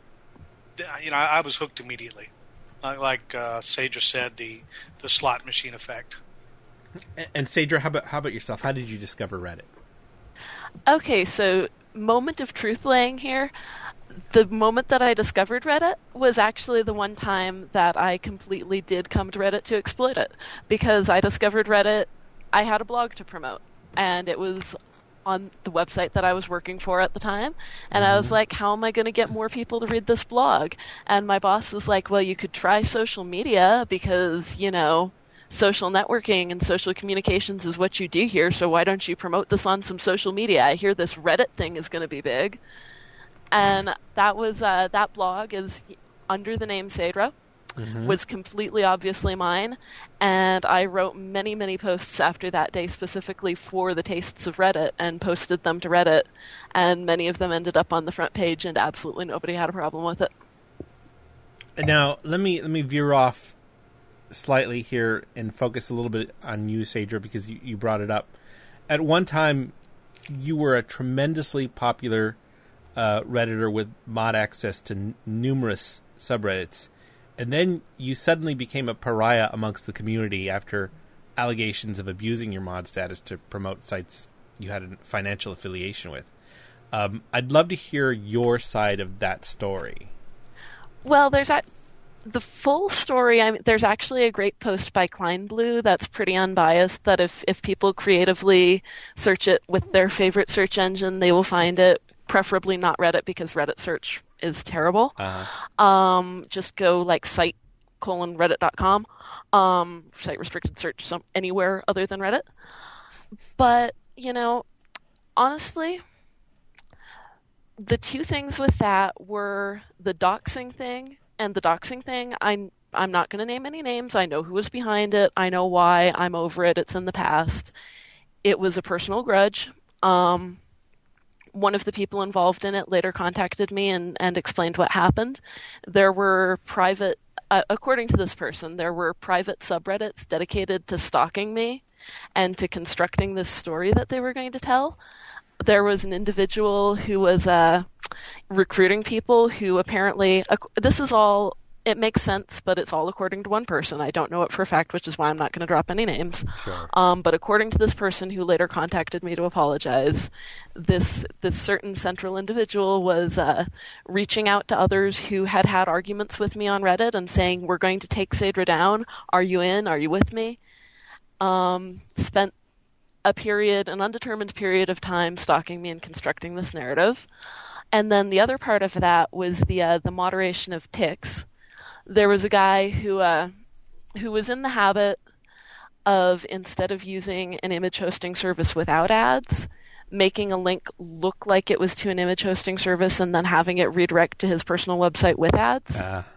Speaker 6: I was hooked immediately. Like Sadra said, the slot machine effect.
Speaker 1: And Sadra, how about yourself? How did you discover Reddit?
Speaker 8: Okay, so moment of truth laying here. The moment that I discovered Reddit was actually the one time that I completely did come to Reddit to exploit it. Because I discovered Reddit, I had a blog to promote, and it was on the website that I was working for at the time. And I was like, how am I going to get more people to read this blog? And my boss was like, well, you could try social media because, social networking and social communications is what you do here, so why don't you promote this on some social media? I hear this Reddit thing is going to be big. And that was that blog is under the name Sadra, was completely obviously mine, and I wrote many, many posts after that day specifically for the tastes of Reddit and posted them to Reddit, and many of them ended up on the front page, and absolutely nobody had a problem with it.
Speaker 1: Now, let me veer off slightly here and focus a little bit on you, Sadra, because you brought it up. At one time, you were a tremendously popular Redditor with mod access to numerous subreddits, and then you suddenly became a pariah amongst the community after allegations of abusing your mod status to promote sites you had a financial affiliation with. I'd love to hear your side of that story.
Speaker 8: Well, there's the full story. There's actually a great post by Kleinblue that's pretty unbiased, that if people creatively search it with their favorite search engine, they will find it. Preferably not Reddit, because Reddit search is terrible. Just go site:/reddit.com. Site restricted search anywhere other than Reddit. But, honestly, the two things with that were the doxing thing and the doxing thing. I'm not going to name any names. I know who was behind it. I know why. I'm over it. It's in the past. It was a personal grudge. One of the people involved in it later contacted me and explained what happened. There were private, according to this person, there were private subreddits dedicated to stalking me and to constructing this story that they were going to tell. There was an individual who was recruiting people who apparently, this is all, it makes sense, but it's all according to one person. I don't know it for a fact, which is why I'm not going to drop any names.
Speaker 1: Sure.
Speaker 8: But according to this person who later contacted me to apologize, this certain central individual was reaching out to others who had had arguments with me on Reddit and saying, we're going to take Sadra down. Are you in? Are you with me? Spent an undetermined period of time stalking me and constructing this narrative. And then the other part of that was the moderation of pics. There was a guy who was in the habit of, instead of using an image hosting service without ads, making a link look like it was to an image hosting service and then having it redirect to his personal website with ads.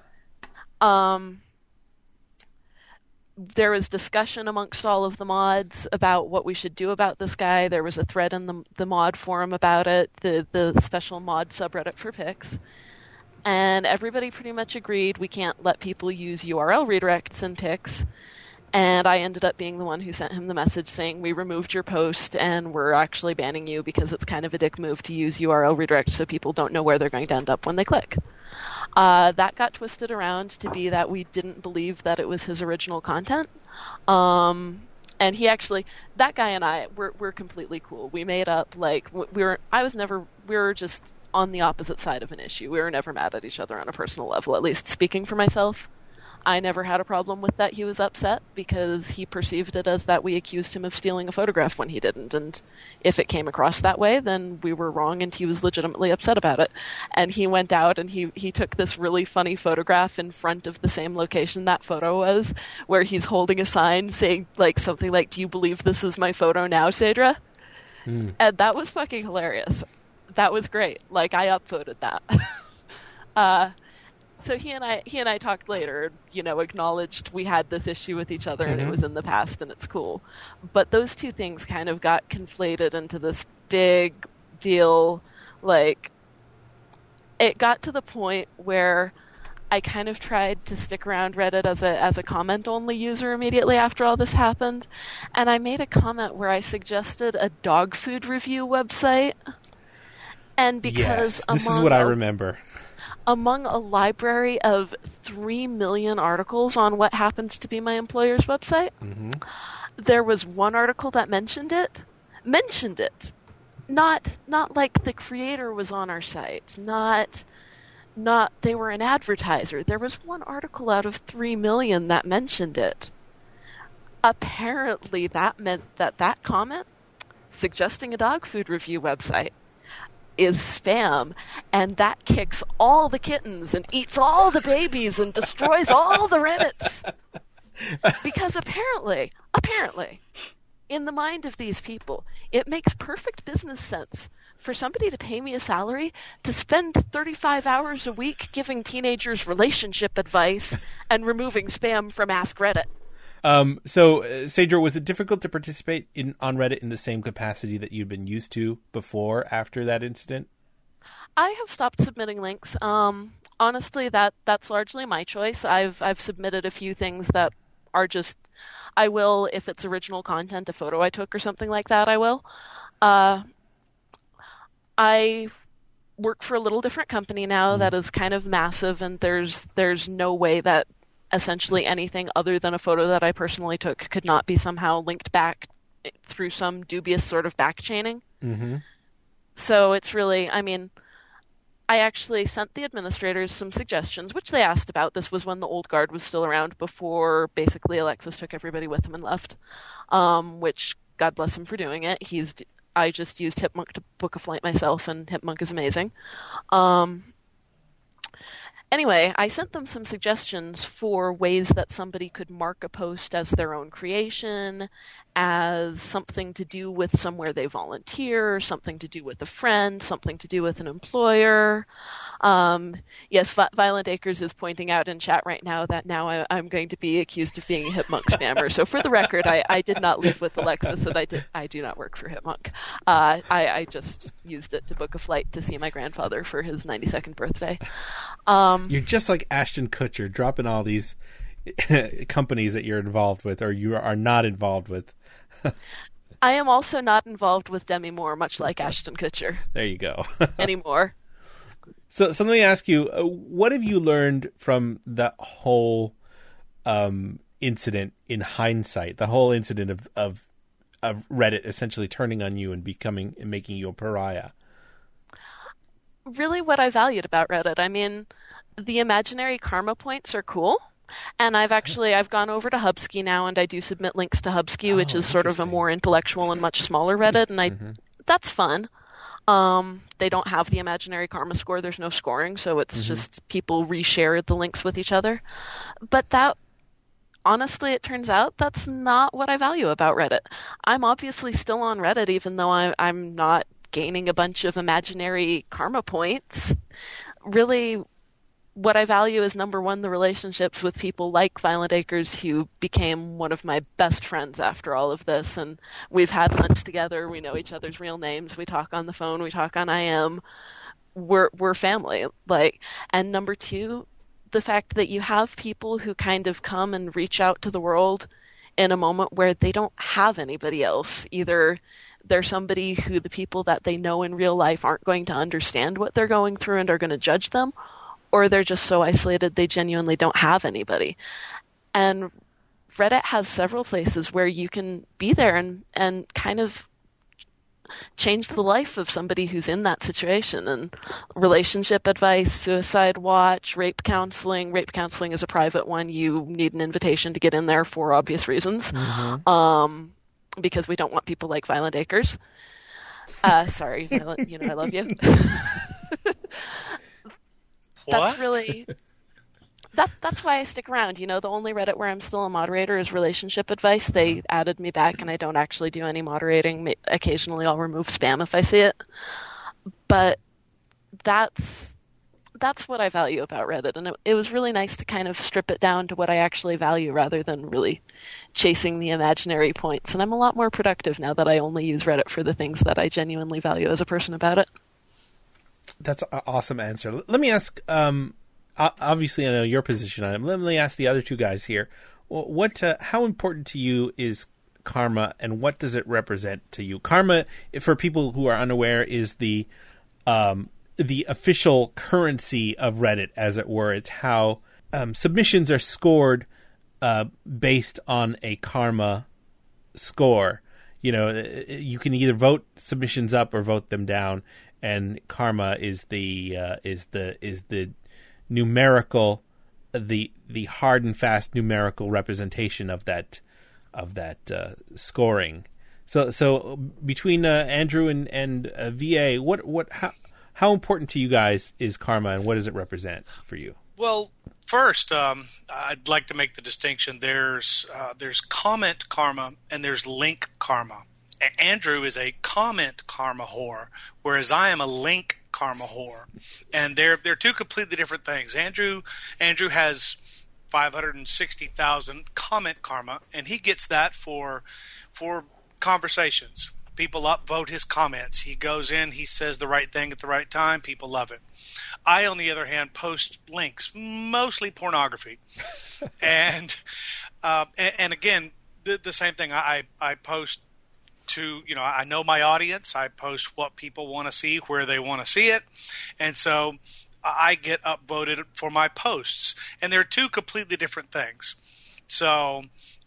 Speaker 8: There was discussion amongst all of the mods about what we should do about this guy. There was a thread in the mod forum about it, the special mod subreddit for pics. And everybody pretty much agreed we can't let people use URL redirects in pics. And I ended up being the one who sent him the message saying, we removed your post and we're actually banning you because it's kind of a dick move to use URL redirects so people don't know where they're going to end up when they click. That got twisted around to be that we didn't believe that it was his original content. And he actually, that guy and I, we're completely cool. We made up, like, we were just on the opposite side of an issue. We were never mad at each other on a personal level, at least speaking for myself. I never had a problem with that he was upset because he perceived it as that we accused him of stealing a photograph when he didn't. And if it came across that way, then we were wrong and he was legitimately upset about it. And he went out and he took this really funny photograph in front of the same location that photo was, where he's holding a sign saying like something like, "Do you believe this is my photo now, Sadra?" And that was fucking hilarious. That was great. Like, I upvoted that. So he and I talked later, acknowledged we had this issue with each other and it was in the past and it's cool. But those two things kind of got conflated into this big deal. Like, it got to the point where I kind of tried to stick around Reddit as a comment-only user immediately after all this happened. And I made a comment where I suggested a dog food review website. And because
Speaker 1: this is what I remember.
Speaker 8: Among a library of 3 million articles on what happens to be my employer's website, there was one article that mentioned it. Not like the creator was on our site, not they were an advertiser. There was one article out of 3 million that mentioned it. Apparently that meant that comment, suggesting a dog food review website, is spam, and that kicks all the kittens and eats all the babies and destroys all the Reddits. Because apparently, in the mind of these people, it makes perfect business sense for somebody to pay me a salary to spend 35 hours a week giving teenagers relationship advice and removing spam from Ask Reddit.
Speaker 1: So, Sadra, was it difficult to participate on Reddit in the same capacity that you'd been used to before, after that incident?
Speaker 8: I have stopped submitting links. Honestly, that's largely my choice. I've submitted a few things that are just, I will, if it's original content, a photo I took or something like that, I will. I work for a little different company now that is kind of massive, and there's no way that essentially anything other than a photo that I personally took could not be somehow linked back through some dubious sort of back chaining. So it's really, I actually sent the administrators some suggestions, which they asked about. This was when the old guard was still around, before basically Alexis took everybody with him and left, which God bless him for doing it. I just used Hipmunk to book a flight myself, and Hipmunk is amazing. Anyway, I sent them some suggestions for ways that somebody could mark a post as their own creation, as something to do with somewhere they volunteer, something to do with a friend, something to do with an employer. Yes, Violent Acres is pointing out in chat right now that now I'm going to be accused of being a Hipmunk spammer. So for the record, I did not live with Alexis, and I do not work for Hipmunk. I just used it to book a flight to see my grandfather for his 92nd birthday.
Speaker 1: You're just like Ashton Kutcher, dropping all these companies that you're involved with or you are not involved with.
Speaker 8: I am also not involved with Demi Moore, much like Ashton Kutcher.
Speaker 1: There you go.
Speaker 8: Anymore.
Speaker 1: So let me ask you, what have you learned from the whole incident in hindsight, the whole incident of Reddit essentially turning on you and making you a pariah?
Speaker 8: Really what I valued about Reddit. The imaginary karma points are cool. And I've gone over to Hubsky now, and I do submit links to Hubsky, which is sort of a more intellectual and much smaller Reddit, and that's fun. They don't have the imaginary karma score. There's no scoring, so it's just people reshare the links with each other. But that, honestly, it turns out that's not what I value about Reddit. I'm obviously still on Reddit, even though I'm not gaining a bunch of imaginary karma points. Really, what I value is, number one, the relationships with people like Violent Acres, who became one of my best friends after all of this. And we've had lunch together. We know each other's real names. We talk on the phone. We talk on IM. We're family. And number two, the fact that you have people who kind of come and reach out to the world in a moment where they don't have anybody else. Either they're somebody who the people that they know in real life aren't going to understand what they're going through and are going to judge them, or they're just so isolated they genuinely don't have anybody. And Reddit has several places where you can be there and kind of change the life of somebody who's in that situation. And relationship advice, suicide watch, rape counseling. Rape counseling is a private one. You need an invitation to get in there for obvious reasons. Mm-hmm. Because we don't want people like Violent Acres. Sorry, Violet, I love you. That's really... That's why I stick around. The only Reddit where I'm still a moderator is relationship advice. They added me back, and I don't actually do any moderating. Occasionally I'll remove spam if I see it. But that's what I value about Reddit, and it was really nice to kind of strip it down to what I actually value rather than really chasing the imaginary points. And I'm a lot more productive now that I only use Reddit for the things that I genuinely value as a person about it.
Speaker 1: That's an awesome answer. Let me ask... obviously, I know your position on it. Let me ask the other two guys here. How important to you is karma, and what does it represent to you? Karma, for people who are unaware, is the official currency of Reddit, as it were. It's how submissions are scored based on a karma score. You can either vote submissions up or vote them down, and karma is the numerical, the hard and fast numerical representation of that scoring. So between Andrew and VA, how important to you guys is karma, and what does it represent for you?
Speaker 6: Well, first, I'd like to make the distinction. There's comment karma and there's link karma. Andrew is a comment karma whore, whereas I am a link karma whore, and they're two completely different things. Andrew has 560,000 comment karma, and he gets that for conversations. People upvote his comments. He goes in, he says the right thing at the right time. People love it. I, on the other hand, post links, mostly pornography, and again, the same thing. I post to, I know my audience. I post what people want to see, where they want to see it. And so I get upvoted for my posts. And they're two completely different things. So,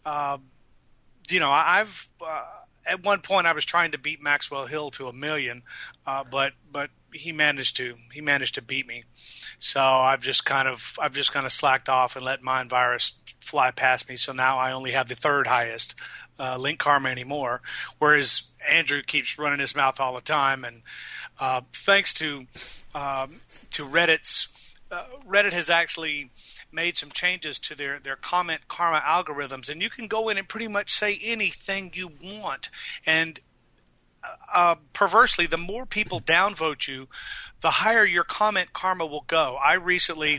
Speaker 6: I've at one point I was trying to beat Maxwell Hill to 1 million, but he managed to beat me. So I've just kind of slacked off and let Mind Virus fly past me. So now I only have the third highest link karma anymore, whereas Andrew keeps running his mouth all the time. And thanks to Reddit has actually made some changes to their comment karma algorithms, and you can go in and pretty much say anything you want. And perversely, the more people downvote you, the higher your comment karma will go. I recently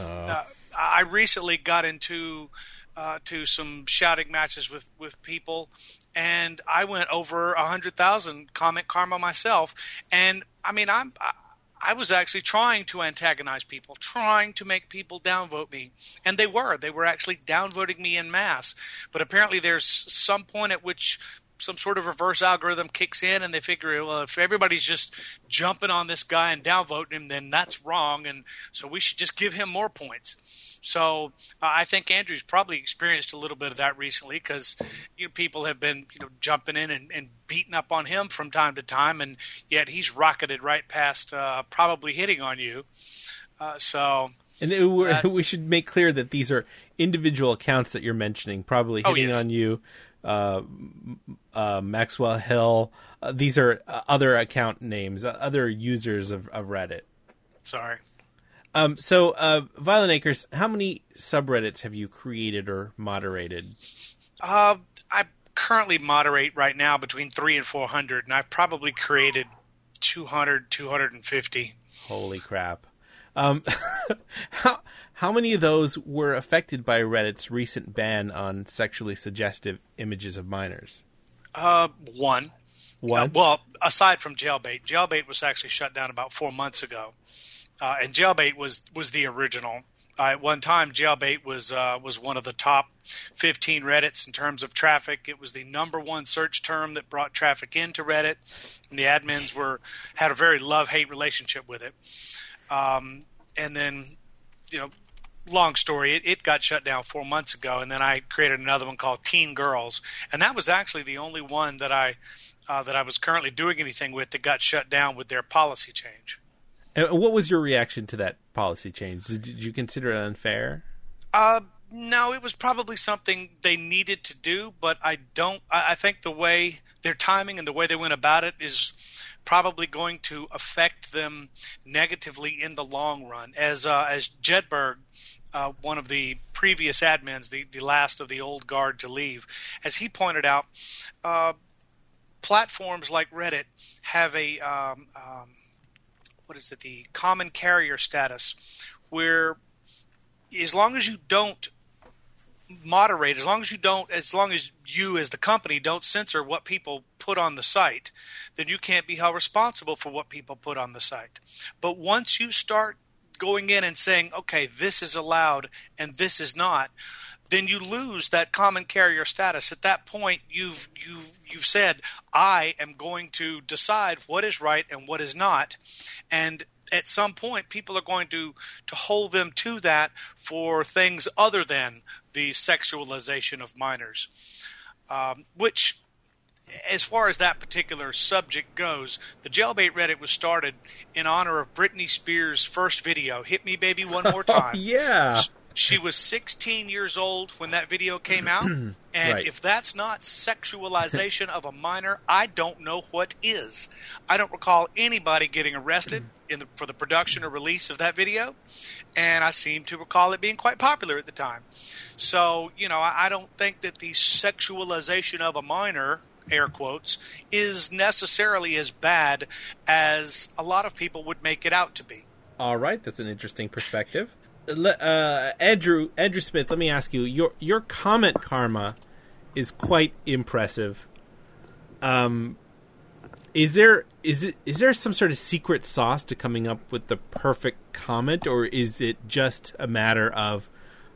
Speaker 6: got into to some shouting matches with people, and I went over 100,000 comment karma myself. And I mean, I was actually trying to antagonize people, trying to make people downvote me, and they were actually downvoting me en masse. But apparently, there's some point at which some sort of reverse algorithm kicks in, and they figure, well, if everybody's just jumping on this guy and downvoting him, then that's wrong, and so we should just give him more points. So I think Andrew's probably experienced a little bit of that recently, because people have been jumping in and beating up on him from time to time, and yet he's rocketed right past probably hitting on you.
Speaker 1: We should make clear that these are individual accounts that you're mentioning, probably hitting on you. Maxwell Hill. These are other account names, other users of Reddit.
Speaker 6: Sorry.
Speaker 1: Violent Acres, how many subreddits have you created or moderated?
Speaker 6: I currently moderate right now between 300 and 400, and I've probably created 200, 250.
Speaker 1: Holy crap. How many of those were affected by Reddit's recent ban on sexually suggestive images of minors?
Speaker 6: One.
Speaker 1: One?
Speaker 6: Well, aside from Jailbait. Jailbait was actually shut down about 4 months ago. And Jailbait was the original. At one time, Jailbait was one of the top 15 Reddits in terms of traffic. It was the number one search term that brought traffic into Reddit, and the admins had a very love-hate relationship with it. And then, long story, it got shut down 4 months ago, and then I created another one called Teen Girls, and that was actually the only one that I was currently doing anything with that got shut down with their policy change.
Speaker 1: And what was your reaction to that policy change? Did you consider it unfair?
Speaker 6: No, it was probably something they needed to do, but I think the way their timing and the way they went about it is probably going to affect them negatively in the long run. As Jedberg, one of the previous admins, the last of the old guard to leave, as he pointed out, platforms like Reddit have a the common carrier status, where as long as you don't moderate, as long as you as the company don't censor what people put on the site, then you can't be held responsible for what people put on the site. But once you start going in and saying, okay, this is allowed and this is not, then you lose that common carrier status. At that point, you've said, I am going to decide what is right and what is not, and at some point, people are going to hold them to that for things other than the sexualization of minors, which, as far as that particular subject goes, the Jailbait Reddit was started in honor of Britney Spears' first video, Hit Me Baby One More Time.
Speaker 1: Oh, yeah.
Speaker 6: She was 16 years old when that video came out, and
Speaker 1: right.
Speaker 6: If that's not sexualization of a minor, I don't know what is. I don't recall anybody getting arrested for the production or release of that video, and I seem to recall it being quite popular at the time. So, I don't think that the sexualization of a minor, air quotes, is necessarily as bad as a lot of people would make it out to be.
Speaker 1: All right, that's an interesting perspective. Andrew Smith, let me ask you, your comment karma is quite impressive. Is there some sort of secret sauce to coming up with the perfect comment, or is it just a matter of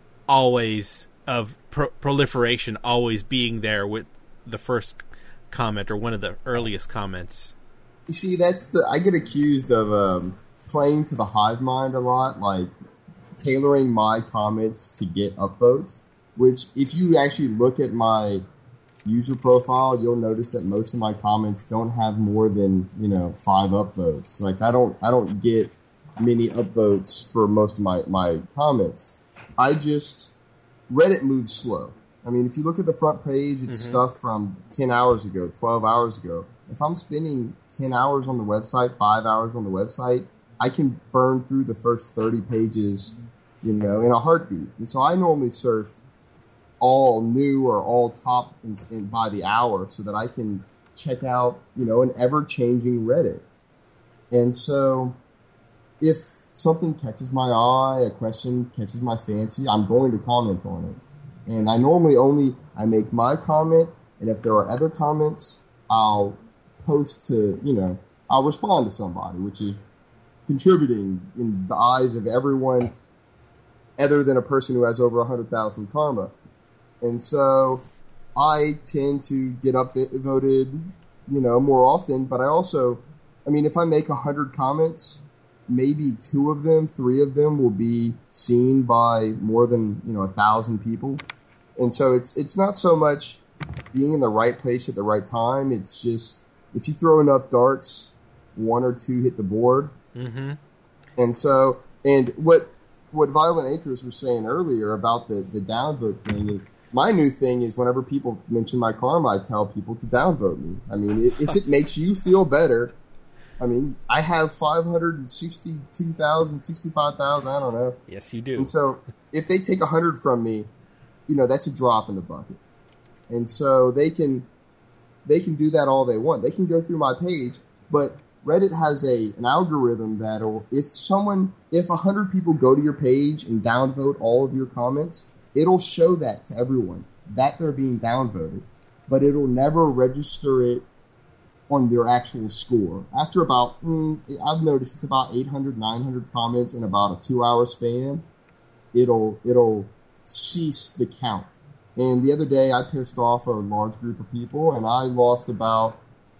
Speaker 1: proliferation always being there with the first comment or one of the earliest comments?
Speaker 5: You see, I get accused of playing to the hive mind a lot, like tailoring my comments to get upvotes, which if you actually look at my user profile, you'll notice that most of my comments don't have more than 5 upvotes. Like I don't get many upvotes for most of my comments. Reddit moves slow. I mean, if you look at the front page, it's stuff from 10 hours ago, 12 hours ago. If I'm spending 10 hours on the website, 5 hours on the website, I can burn through the first 30 pages, in a heartbeat. And so I normally surf all new or all top by the hour so that I can check out, an ever-changing Reddit. And so if something catches my eye, a question catches my fancy, I'm going to comment on it. And I normally I make my comment, and if there are other comments, I'll post to, I'll respond to somebody, which is contributing in the eyes of everyone other than a person who has over 100,000 karma. And so I tend to get upvoted, more often, but I also, if I make 100 comments, maybe 2 of them, 3 of them will be seen by more than, 1,000 people. And so it's not so much being in the right place at the right time. It's just, if you throw enough darts, 1 or 2 hit the board. Mm-hmm. And so, and what Violent Acres was saying earlier about the downvote thing is, my new thing is whenever people mention my karma, I tell people to downvote me. I mean, if it makes you feel better, I mean, I have 562,000, 65,000, I don't know.
Speaker 1: Yes, you do.
Speaker 5: And so if they take 100 from me, that's a drop in the bucket. And so they can do that all they want. They can go through my page, but Reddit has an algorithm that'll, if 100 people go to your page and downvote all of your comments, it'll show that to everyone, that they're being downvoted. But it'll never register it on their actual score. After about, I've noticed it's about 800, 900 comments in about a 2-hour span, it'll cease the count. And the other day I pissed off a large group of people, and I lost about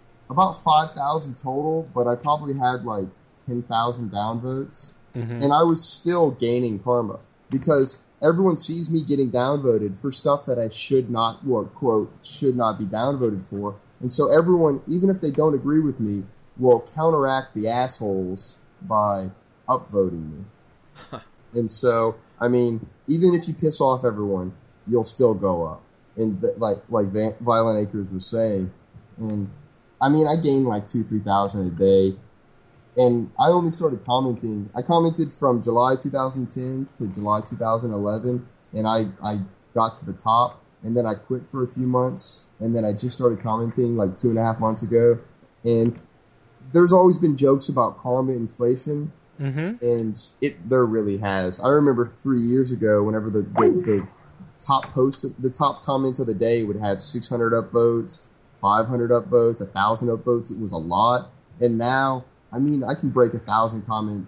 Speaker 5: 5,000 total, but I probably had like 10,000 downvotes. Mm-hmm. And I was still gaining karma because everyone sees me getting downvoted for stuff that I should not, quote, should not be downvoted for. And so everyone, even if they don't agree with me, will counteract the assholes by upvoting me. And so, I mean, even if you piss off everyone, you'll still go up. And like Violent Acres was saying. And I mean, I gained like 2,000-3,000 a day. And I only started commenting. I commented from July 2010 to July 2011. And I got to the top. And then I quit for a few months. And then I just started commenting like 2.5 months ago. And there's always been jokes about karma inflation. Mm-hmm. And there really has. I remember 3 years ago, whenever the top comment of the day would have 600 upvotes, 500 upvotes, 1,000 upvotes. It was a lot. And now, I mean, I can break 1,000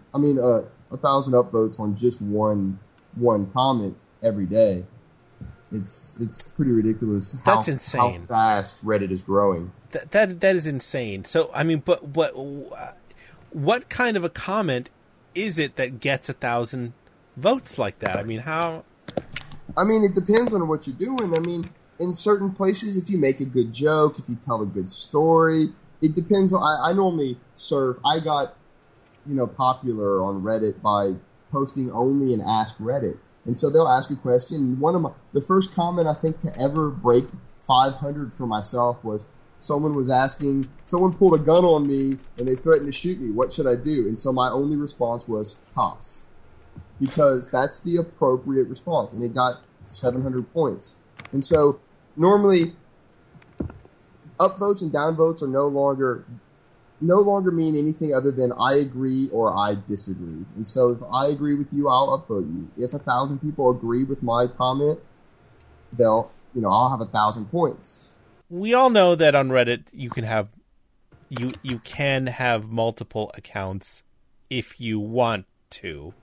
Speaker 5: upvotes on just one comment every day. It's pretty ridiculous.
Speaker 1: That's insane.
Speaker 5: How fast Reddit is growing.
Speaker 1: That is insane. So, I mean, but what kind of a comment is it that gets 1,000 votes like that? I mean, how?
Speaker 5: I mean, it depends on what you're doing. I mean, in certain places, if you make a good joke, if you tell a good story, it depends. I normally serve. I got, popular on Reddit by posting only in Ask Reddit. And so they'll ask a question. And the first comment I think to ever break 500 for myself was someone pulled a gun on me and they threatened to shoot me. What should I do? And so my only response was tops. Because that's the appropriate response. And it got 700 points. And so normally upvotes and downvotes are no longer mean anything other than I agree or I disagree. And so if I agree with you, I'll upvote you. If 1,000 people agree with my comment, I'll have 1,000 points.
Speaker 1: We all know that on Reddit you can have multiple accounts if you want to.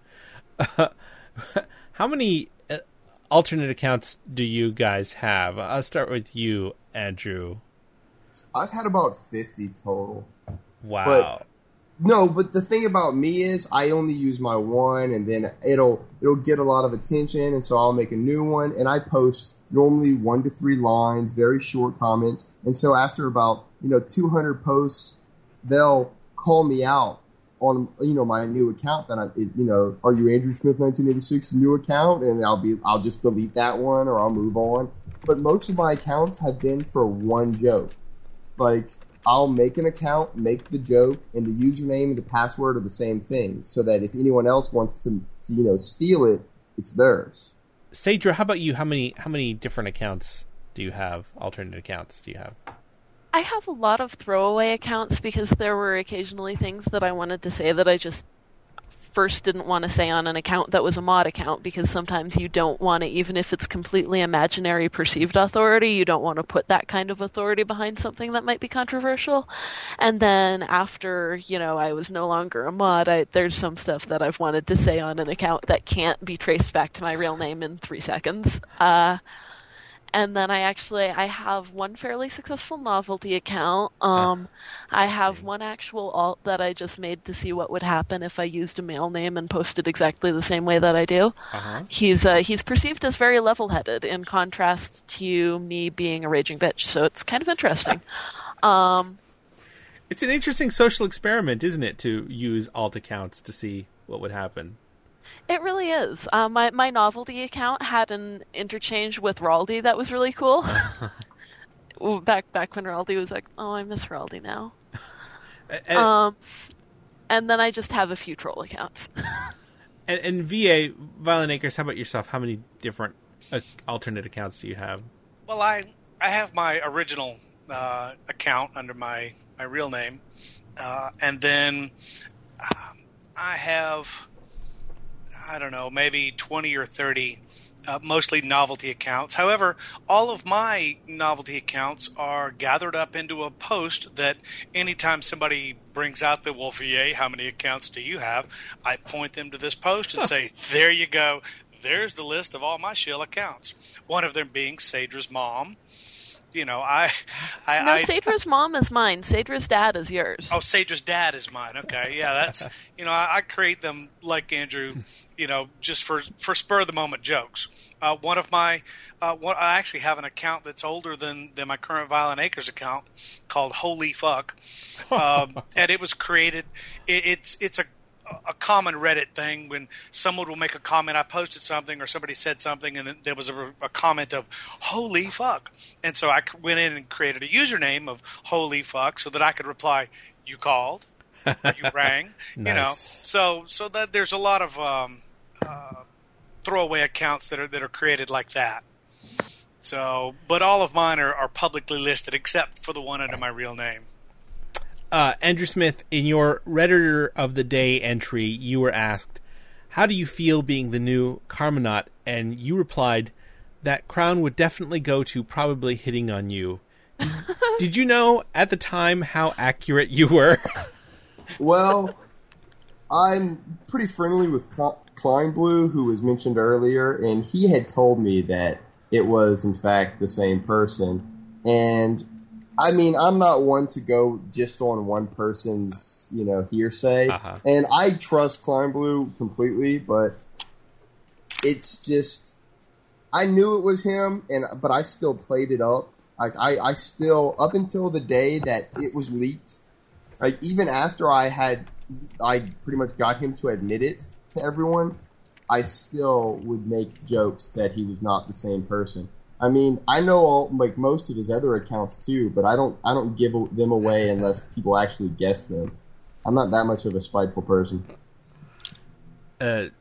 Speaker 1: How many alternate accounts do you guys have? I'll start with you, Andrew.
Speaker 5: I've had about 50 total.
Speaker 1: Wow.
Speaker 5: But the thing about me is I only use my one, and then it'll get a lot of attention, and so I'll make a new one, and I post normally 1 to 3 lines, very short comments, and so after about 200 posts, they'll call me out on my new account that are you Andrew Smith 1986 new account, and I'll just delete that one or I'll move on. But most of my accounts have been for one joke. Like, I'll make an account, make the joke, and the username and the password are the same thing, so that if anyone else wants to steal it, it's theirs.
Speaker 1: Sadra, how about you? How many different accounts do you have? Alternate accounts do you have?
Speaker 8: I have a lot of throwaway accounts because there were occasionally things that I wanted to say that I just first didn't want to say on an account that was a mod account, because sometimes you don't want to, even if it's completely imaginary perceived authority, you don't want to put that kind of authority behind something that might be controversial. And then after, I was no longer a mod, there's some stuff that I've wanted to say on an account that can't be traced back to my real name in 3 seconds. And then I have one fairly successful novelty account. I have one actual alt that I just made to see what would happen if I used a male name and posted exactly the same way that I do. Uh-huh. He's perceived as very level-headed in contrast to me being a raging bitch, so it's kind of interesting.
Speaker 1: It's an interesting social experiment, isn't it, to use alt accounts to see what would happen?
Speaker 8: It really is. My novelty account had an interchange with Raldi that was really cool. Back when Raldi was like, oh, I miss Raldi now. And then I just have a few troll accounts.
Speaker 1: And VA, Violent Acres, how about yourself? How many different alternate accounts do you have?
Speaker 6: Well, I have my original account under my real name. And then I have, I don't know, maybe 20 or 30 mostly novelty accounts. However, all of my novelty accounts are gathered up into a post that anytime somebody brings out the, well, VA, how many accounts do you have? I point them to this post and say, there you go. There's the list of all my shill accounts. One of them being Sadra's mom. You know,
Speaker 8: Sadra's mom is mine. Sadra's dad is yours.
Speaker 6: Oh, Sadra's dad is mine. Okay, yeah, that's I create them like Andrew, just for spur of the moment jokes. One of my, I actually have an account that's older than my current Violent Acres account called Holy Fuck, and it was created. It's a common Reddit thing when someone will make a comment. I posted something or somebody said something, and then there was a comment of "Holy fuck," and so I went in and created a username of "Holy fuck" so that I could reply, "You called, you rang,"
Speaker 1: Nice.
Speaker 6: So that there's a lot of throwaway accounts that are created like that. So, but all of mine are publicly listed except for the one under my real name.
Speaker 1: Andrew Smith, in your Redditor of the Day entry, you were asked, how do you feel being the new Karmanaut? And you replied, that crown would definitely go to probably hitting on you. Did you know at the time how accurate you were?
Speaker 5: Well, I'm pretty friendly with Kleinblue, who was mentioned earlier, and he had told me that it was, in fact, the same person. And I mean, I'm not one to go just on one person's, hearsay. Uh-huh. And I trust Kleinblue completely, but it's just, I knew it was him, but I still played it up. Like, I still, up until the day that it was leaked, like, even after I pretty much got him to admit it to everyone, I still would make jokes that he was not the same person. I mean, I know most of his other accounts too, but I don't give them away unless people actually guess them. I'm not that much of a spiteful person.
Speaker 1: And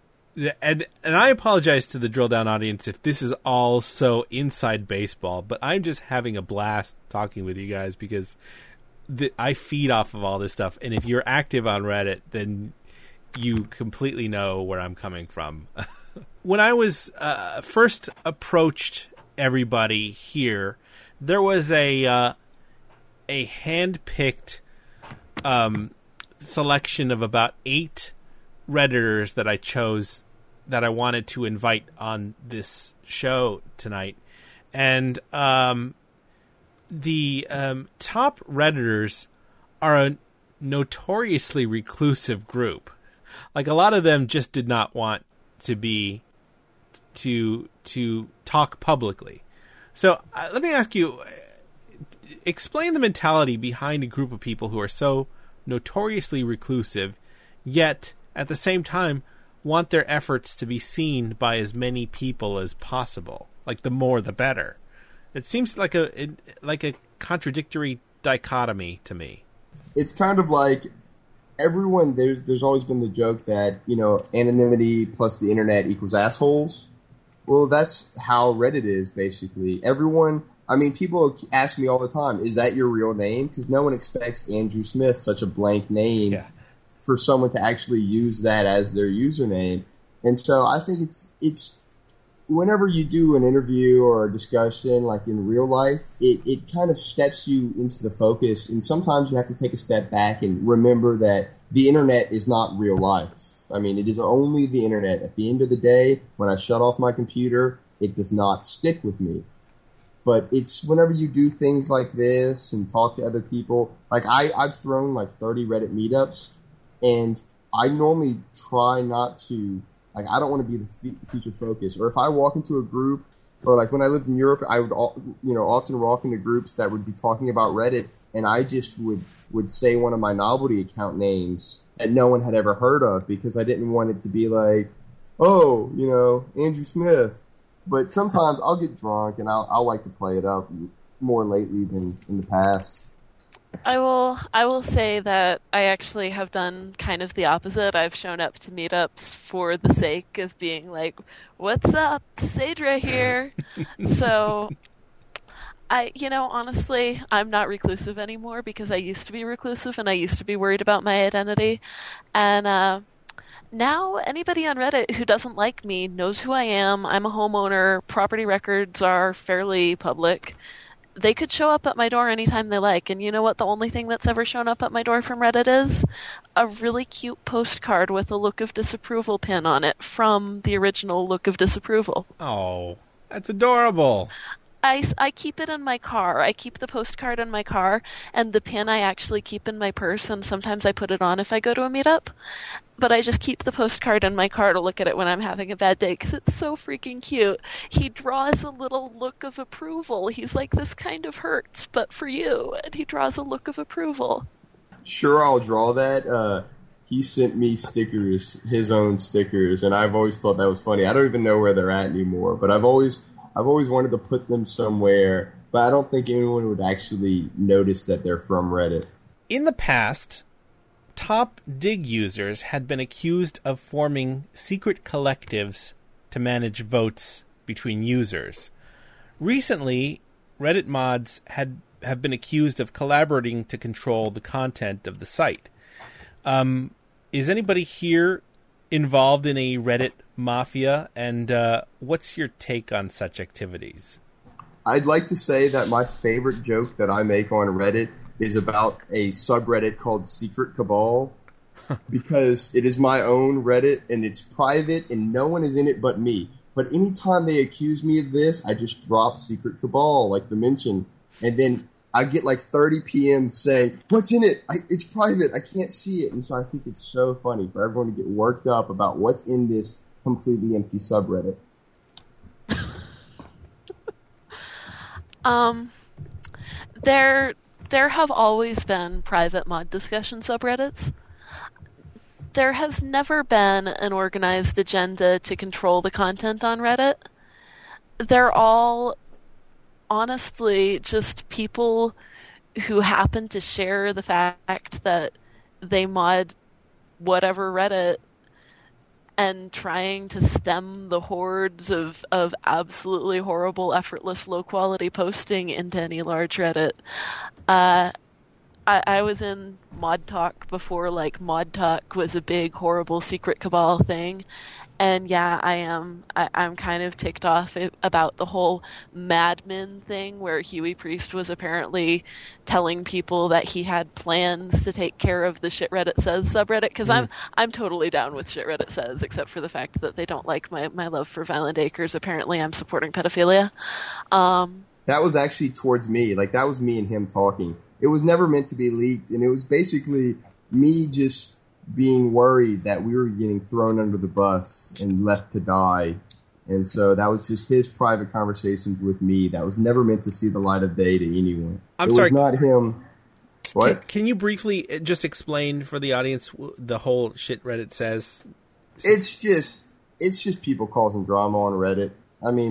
Speaker 1: I apologize to the Drill Down audience if this is all so inside baseball, but I'm just having a blast talking with you guys because I feed off of all this stuff, and if you're active on Reddit, then you completely know where I'm coming from. When I was first approached everybody here, there was a hand-picked selection of about 8 Redditors that I chose that I wanted to invite on this show tonight. And the top Redditors are a notoriously reclusive group. Like, a lot of them just did not want to talk publicly. So let me ask you, explain the mentality behind a group of people who are so notoriously reclusive, yet at the same time want their efforts to be seen by as many people as possible. Like, the more the better. It seems like a contradictory dichotomy to me.
Speaker 5: It's kind of like everyone, there's always been the joke that, anonymity plus the internet equals assholes. Well, that's how Reddit is, basically. Everyone, people ask me all the time, is that your real name? Because no one expects Andrew Smith, such a blank name, for someone to actually use that as their username. And so I think it's whenever you do an interview or a discussion, like in real life, it kind of steps you into the focus. And sometimes you have to take a step back and remember that the internet is not real life. It is only the internet. At the end of the day, when I shut off my computer, it does not stick with me. But it's whenever you do things like this and talk to other people, like I've thrown like 30 Reddit meetups, and I normally try not to, I don't want to be the feature focus. Or if I walk into a group, or like when I lived in Europe, I would often walk into groups that would be talking about Reddit, and I just would say one of my novelty account names that no one had ever heard of, because I didn't want it to be like, oh, Andrew Smith. But sometimes I'll get drunk and I'll like to play it up more lately than in the past.
Speaker 8: I will say that I actually have done kind of the opposite. I've shown up to meetups for the sake of being like, "What's up, Saedra here?" So honestly, I'm not reclusive anymore because I used to be reclusive and I used to be worried about my identity. And now anybody on Reddit who doesn't like me knows who I am. I'm a homeowner. Property records are fairly public. They could show up at my door anytime they like. And you know what the only thing that's ever shown up at my door from Reddit is? A really cute postcard with a Look of Disapproval pin on it from the original Look of Disapproval.
Speaker 1: Oh, that's adorable.
Speaker 8: I keep it in my car. I keep the postcard in my car, and the pin I actually keep in my purse, and sometimes I put it on if I go to a meetup. But I just keep the postcard in my car to look at it when I'm having a bad day, because it's so freaking cute. He draws a little look of approval. He's like, "This kind of hurts, but for you." And he draws a look of approval.
Speaker 5: Sure, I'll draw that. He sent me stickers, his own stickers, and I've always thought that was funny. I don't even know where they're at anymore, but I've always wanted to put them somewhere, but I don't think anyone would actually notice that they're from Reddit.
Speaker 1: In the past, top Dig users had been accused of forming secret collectives to manage votes between users. Recently, Reddit mods have been accused of collaborating to control the content of the site. Is anybody here involved in a Reddit mafia, and what's your take on such activities?
Speaker 5: I'd like to say that my favorite joke that I make on Reddit is about a subreddit called Secret Cabal, because it is my own Reddit, and it's private, and no one is in it but me. But anytime they accuse me of this, I just drop Secret Cabal, like the mention, and then I get like 30 PM saying, "What's in it? It's private. I can't see it." And so I think it's so funny for everyone to get worked up about what's in this completely empty subreddit.
Speaker 8: There have always been private mod discussion subreddits. There has never been an organized agenda to control the content on Reddit. They're all honestly just people who happen to share the fact that they mod whatever Reddit and trying to stem the hordes of absolutely horrible, effortless, low-quality posting into any large Reddit. I was in Mod Talk before, like, Mod Talk was a big, horrible secret cabal thing. And yeah, I'm kind of ticked off about the whole Mad Men thing, where Huey Priest was apparently telling people that he had plans to take care of the Shit Reddit Says subreddit, because I'm totally down with Shit Reddit Says, except for the fact that they don't like my love for Violent Acres. Apparently I'm supporting pedophilia.
Speaker 5: That was actually towards me. Like, that was me and him talking. It was never meant to be leaked, and it was basically me just being worried that we were getting thrown under the bus and left to die. And so that was just his private conversations with me. That was never meant to see the light of day to anyone.
Speaker 1: I'm sorry.
Speaker 5: It was not him. What?
Speaker 1: Can you briefly just explain for the audience the whole Shit Reddit Says?
Speaker 5: It's just people causing drama on Reddit. I mean,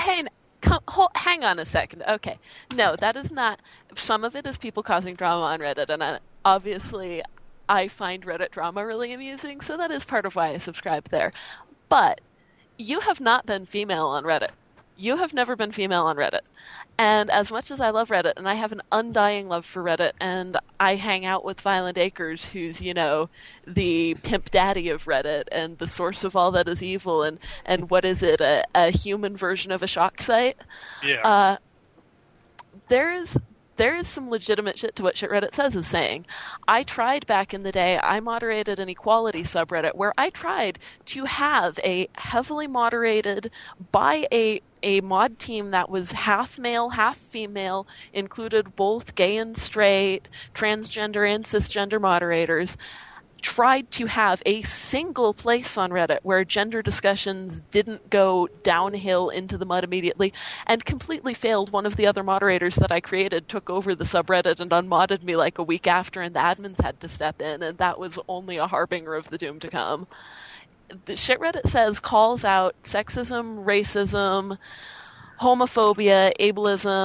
Speaker 8: hang on a second. Okay. No, that is not. Some of it is people causing drama on Reddit, and obviously I find Reddit drama really amusing, so that is part of why I subscribe there. But you have not been female on Reddit. You have never been female on Reddit. And as much as I love Reddit, and I have an undying love for Reddit, and I hang out with Violent Acres, who's, the pimp daddy of Reddit, and the source of all that is evil, and what is it, a human version of a shock site?
Speaker 6: Yeah.
Speaker 8: There is some legitimate shit to what Shit Reddit Says is saying. I tried back in the day, I moderated an equality subreddit where I tried to have a heavily moderated by a mod team that was half male, half female, included both gay and straight, transgender and cisgender moderators, tried to have a single place on Reddit where gender discussions didn't go downhill into the mud immediately, and completely failed. One of the other moderators that I created took over the subreddit and unmodded me like a week after, and the admins had to step in, and that was only a harbinger of the doom to come. The Shit Reddit Says calls out sexism, racism, homophobia, ableism,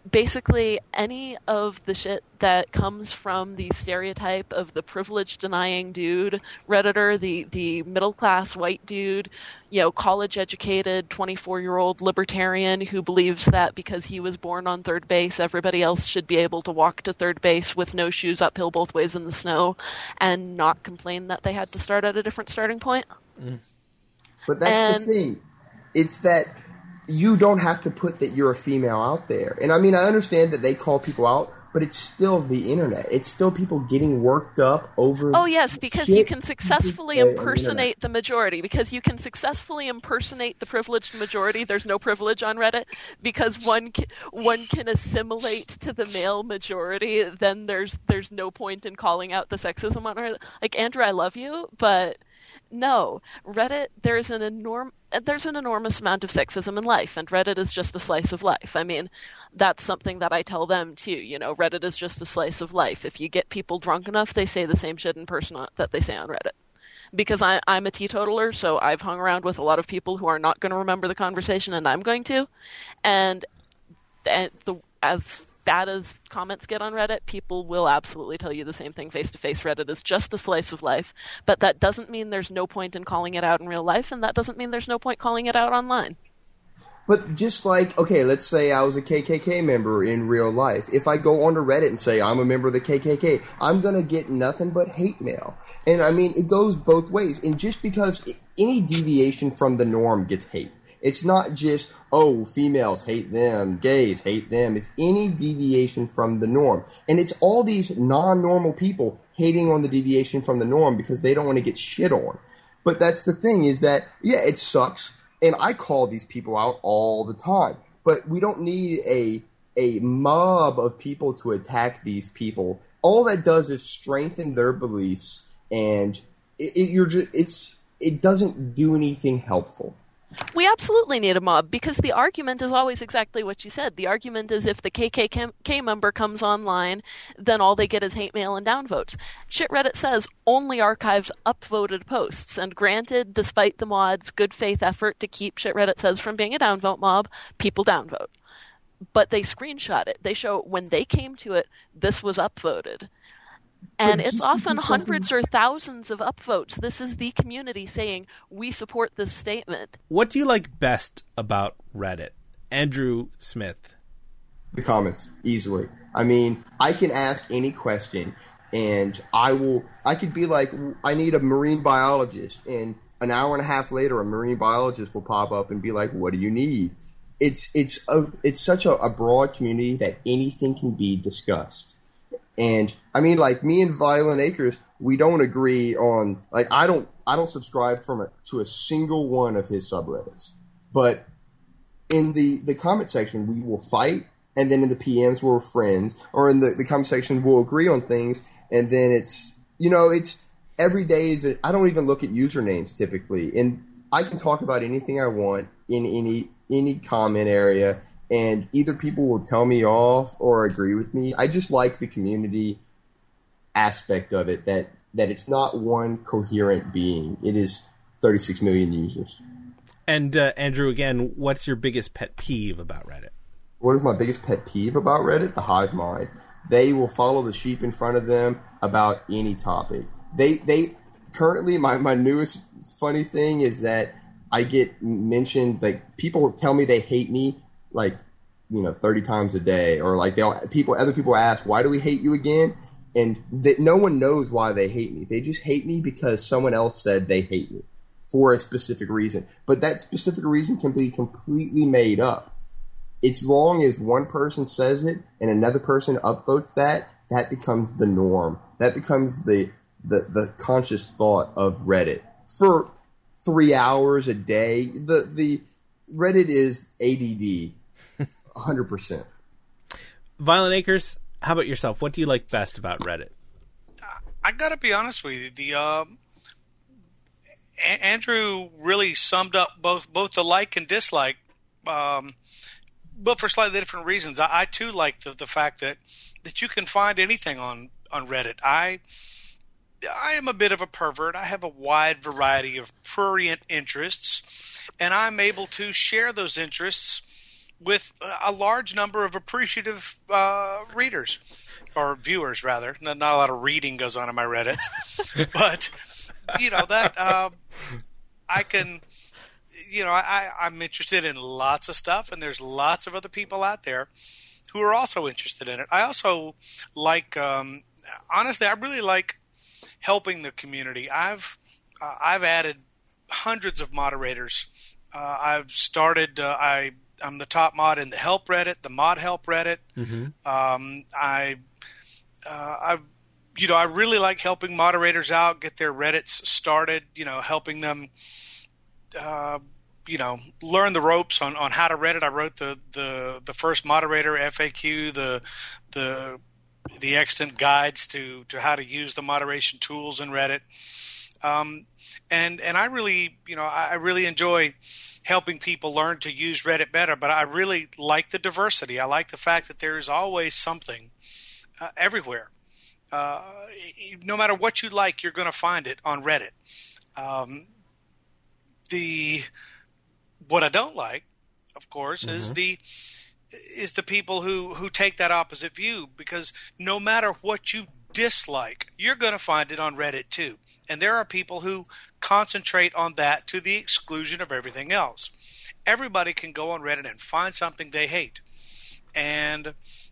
Speaker 8: basically any of the shit that comes from the stereotype of the privilege-denying dude Redditor, the middle-class white dude, college-educated 24-year-old libertarian who believes that because he was born on third base, everybody else should be able to walk to third base with no shoes uphill both ways in the snow and not complain that they had to start at a different starting point.
Speaker 5: But that's the thing. It's that you don't have to put that you're a female out there. And I mean, I understand that they call people out, but it's still the internet. It's still people getting worked up over...
Speaker 8: Oh, yes, because you can successfully impersonate the majority. Because you can successfully impersonate the privileged majority. There's no privilege on Reddit. Because one can assimilate to the male majority, then there's no point in calling out the sexism on Reddit. Like, Andrew, I love you, but... No, Reddit, there's an enormous amount of sexism in life, and Reddit is just a slice of life. I mean, that's something that I tell them too, Reddit is just a slice of life. If you get people drunk enough, they say the same shit in person that they say on Reddit. Because I'm a teetotaler, so I've hung around with a lot of people who are not going to remember the conversation, and I'm going to. And as bad as comments get on Reddit, people will absolutely tell you the same thing face-to-face. Reddit is just a slice of life, but that doesn't mean there's no point in calling it out in real life, and that doesn't mean there's no point calling it out online.
Speaker 5: But just like, okay, let's say I was a KKK member in real life. If I go onto Reddit and say I'm a member of the KKK, I'm going to get nothing but hate mail. And I mean, it goes both ways. And just because any deviation from the norm gets hate. It's not just, females hate them, gays hate them. It's any deviation from the norm. And it's all these non-normal people hating on the deviation from the norm because they don't want to get shit on. But that's the thing is that, it sucks. And I call these people out all the time. But we don't need a mob of people to attack these people. All that does is strengthen their beliefs, and it doesn't do anything helpful.
Speaker 8: We absolutely need a mob, because the argument is always exactly what you said. The argument is if the KKK member comes online, then all they get is hate mail and downvotes. Shit Reddit says only archives upvoted posts, and granted, despite the mod's good faith effort to keep Shit Reddit says from being a downvote mob, people downvote. But they screenshot it. They show when they came to it, this was upvoted. And it's often hundreds or thousands of upvotes. This is the community saying, we support this statement.
Speaker 1: What do you like best about Reddit? Andrew Smith.
Speaker 5: The comments, easily. I mean, I can ask any question, and I could be like, I need a marine biologist, and an hour and a half later, a marine biologist will pop up and be like, what do you need? It's such a broad community that anything can be discussed. And I mean, like me and Violent Acres, we don't agree on, like, I don't subscribe to a single one of his subreddits. But in the comment section, we will fight, and then in the PMs we're friends, or in the comment section we'll agree on things, and then it's every day I don't even look at usernames typically, and I can talk about anything I want in any comment area. And either people will tell me off or agree with me. I just like the community aspect of it, that it's not one coherent being. It is 36 million users.
Speaker 1: And Andrew, again, what's your biggest pet peeve about Reddit?
Speaker 5: What is my biggest pet peeve about Reddit? The hive mind. They will follow the sheep in front of them about any topic. They currently, my newest funny thing is that I get mentioned, like, people tell me they hate me, like, 30 times a day, or like other people ask, why do we hate you again? And no one knows why they hate me. They just hate me because someone else said they hate me for a specific reason. But that specific reason can be completely made up. As long as one person says it and another person upvotes that becomes the norm. That becomes the conscious thought of Reddit. For 3 hours a day, the Reddit is ADD. 100%.
Speaker 1: Violent Acres, how about yourself? What do you like best about Reddit?
Speaker 6: I gotta be honest with you. Andrew really summed up both the like and dislike, but for slightly different reasons. I too like the fact that you can find anything on Reddit. I am a bit of a pervert. I have a wide variety of prurient interests, and I'm able to share those interests with a large number of appreciative readers, or viewers, rather. Not a lot of reading goes on in my Reddits. But, that I can... I'm interested in lots of stuff, and there's lots of other people out there who are also interested in it. I also like, honestly, I really like helping the community. I've added hundreds of moderators. I've started. I'm the top mod in the help Reddit, the mod help Reddit.
Speaker 1: Mm-hmm.
Speaker 6: I really like helping moderators out, get their Reddits started. Helping them. Learn the ropes on how to Reddit. I wrote the first moderator FAQ, the extant guides to how to use the moderation tools in Reddit. And I really, I really enjoy helping people learn to use Reddit better, but I really like the diversity. I like the fact that there is always something everywhere. No matter what you like, you're going to find it on Reddit. What I don't like, of course, is the people who take that opposite view, because no matter what you dislike, you're going to find it on Reddit too. And there are people who concentrate on that to the exclusion of everything else. Everybody can go on Reddit and find something they hate. And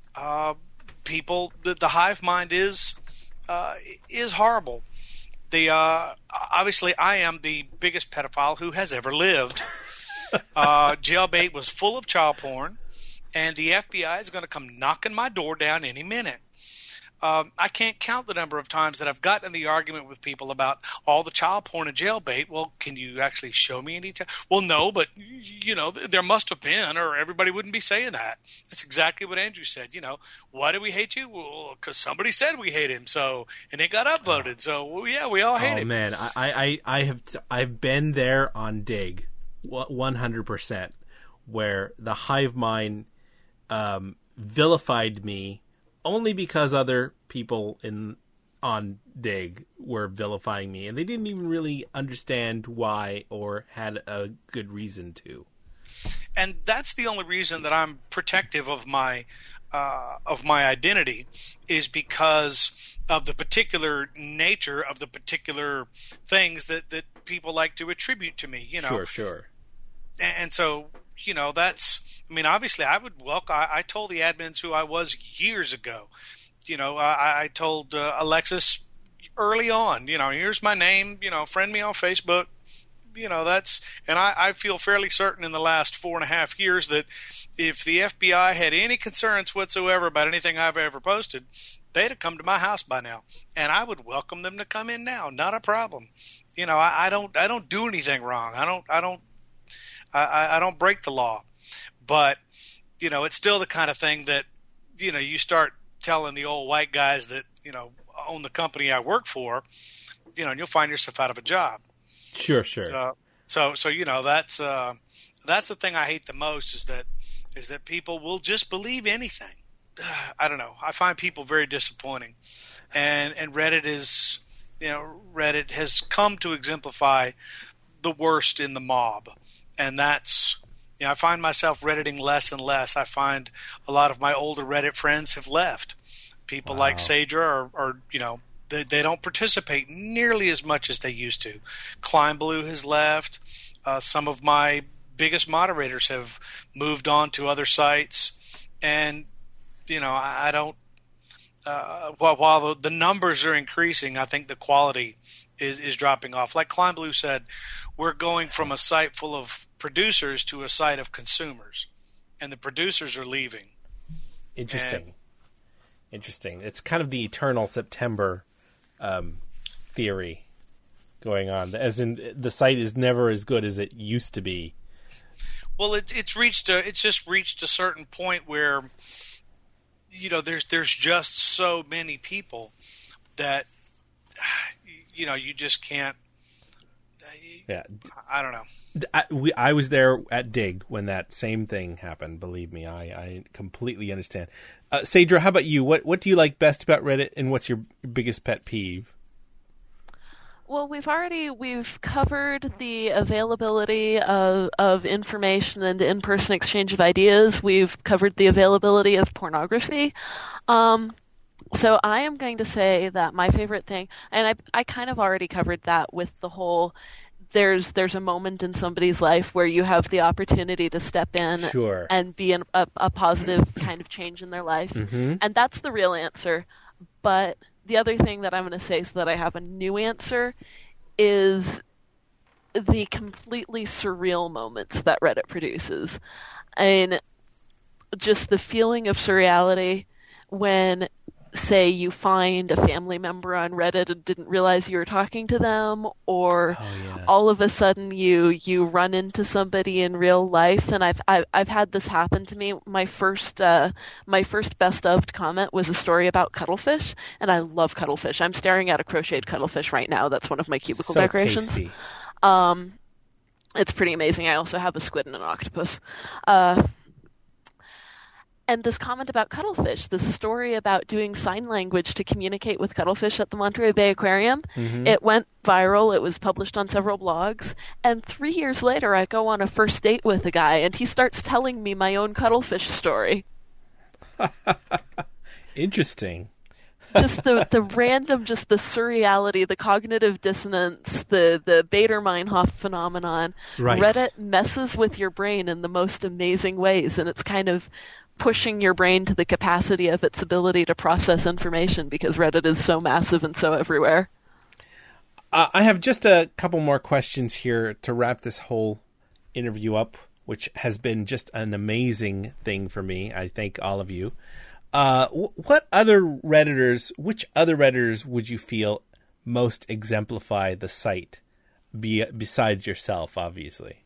Speaker 6: the hive mind is horrible. Obviously, I am the biggest pedophile who has ever lived. Jailbait was full of child porn, and the FBI is going to come knocking my door down any minute. I can't count the number of times that I've gotten in the argument with people about all the child porn in Jailbait. Well, can you actually show me any? Well, no, but there must have been, or everybody wouldn't be saying that. That's exactly what Andrew said. Why do we hate you? Well, because somebody said we hate him, and it got upvoted. So well, yeah, we all hate him.
Speaker 1: Oh man, I've been there on Dig, 100%, where the hive mind vilified me. Only because other people on Dig were vilifying me, and they didn't even really understand why or had a good reason to.
Speaker 6: And that's the only reason that I'm protective of my identity, is because of the particular nature of the particular things that people like to attribute to me.
Speaker 1: Sure.
Speaker 6: And so that's. I mean, obviously, I would welcome. I told the admins who I was years ago. I told Alexis early on. Here's my name. Friend me on Facebook. And I feel fairly certain in the last 4.5 years that if the FBI had any concerns whatsoever about anything I've ever posted, they'd have come to my house by now, and I would welcome them to come in now. Not a problem. I don't do anything wrong. I don't break the law. But, it's still the kind of thing that, you start telling the old white guys that, own the company I work for, and you'll find yourself out of a job.
Speaker 1: Sure.
Speaker 6: So that's the thing I hate the most, is that people will just believe anything. I don't know. I find people very disappointing. And Reddit Reddit has come to exemplify the worst in the mob. And that's, I find myself Redditing less and less. I find a lot of my older Reddit friends have left. People like Sadra are they don't participate nearly as much as they used to. Kleinblue has left. Some of my biggest moderators have moved on to other sites. And, I don't while the numbers are increasing, I think the quality is dropping off. Like Kleinblue said, we're going from a site full of producers to a site of consumers, and the producers are leaving.
Speaker 1: Interesting. It's kind of the eternal September theory going on, as in the site is never as good as it used to be.
Speaker 6: Well, it's just reached a certain point where there's just so many people that you just can't.
Speaker 1: Yeah,
Speaker 6: I don't know.
Speaker 1: I was there at Dig when that same thing happened. Believe me, I completely understand. Sadra, how about you? What do you like best about Reddit, and what's your biggest pet peeve?
Speaker 8: Well, we've covered the availability of information and in-person exchange of ideas. We've covered the availability of pornography. So I am going to say that my favorite thing, and I kind of already covered that with the whole, there's a moment in somebody's life where you have the opportunity to step in
Speaker 1: Sure.
Speaker 8: and be a positive kind of change in their life.
Speaker 1: Mm-hmm.
Speaker 8: And that's the real answer. But the other thing that I'm going to say so that I have a new answer is the completely surreal moments that Reddit produces. And just the feeling of surreality when, say, you find a family member on Reddit and didn't realize you were talking to them, or all of a sudden you run into somebody in real life. And I've had this happen to me. My first best of comment was a story about cuttlefish, and I love cuttlefish. I'm staring at a crocheted cuttlefish right now. That's one of my cubicle decorations.
Speaker 1: Tasty.
Speaker 8: It's pretty amazing. I also have a squid and an octopus. And this comment about cuttlefish, this story about doing sign language to communicate with cuttlefish at the Monterey Bay Aquarium, it went viral. It was published on several blogs. And 3 years later, I go on a first date with a guy, and he starts telling me my own cuttlefish story.
Speaker 1: Interesting.
Speaker 8: Just the random, just the surreality, the cognitive dissonance, the Bader-Meinhof phenomenon.
Speaker 1: Right.
Speaker 8: Reddit messes with your brain in the most amazing ways, and it's kind of pushing your brain to the capacity of its ability to process information because Reddit is so massive and so everywhere.
Speaker 1: I have just a couple more questions here to wrap this whole interview up, which has been just an amazing thing for me. I thank all of you. Which other Redditors would you feel most exemplify the site besides yourself, obviously?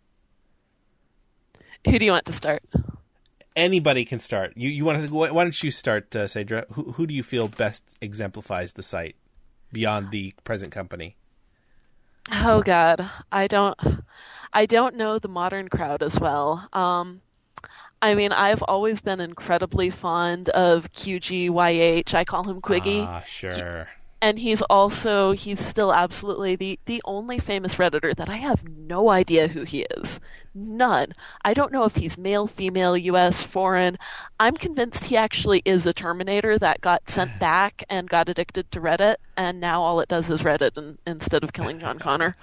Speaker 8: Who do you want to start?
Speaker 1: Anybody can start. You want to? Why don't you start, Saidra? Who do you feel best exemplifies the site beyond the present company?
Speaker 8: Oh God, I don't know the modern crowd as well. I mean, I've always been incredibly fond of QGYH. I call him Quiggy.
Speaker 1: Ah, sure.
Speaker 8: And he's still absolutely the only famous Redditor that I have no idea who he is. None. I don't know if he's male, female, US, foreign. I'm convinced he actually is a Terminator that got sent back and got addicted to Reddit, and now all it does is Reddit instead of killing John Connor.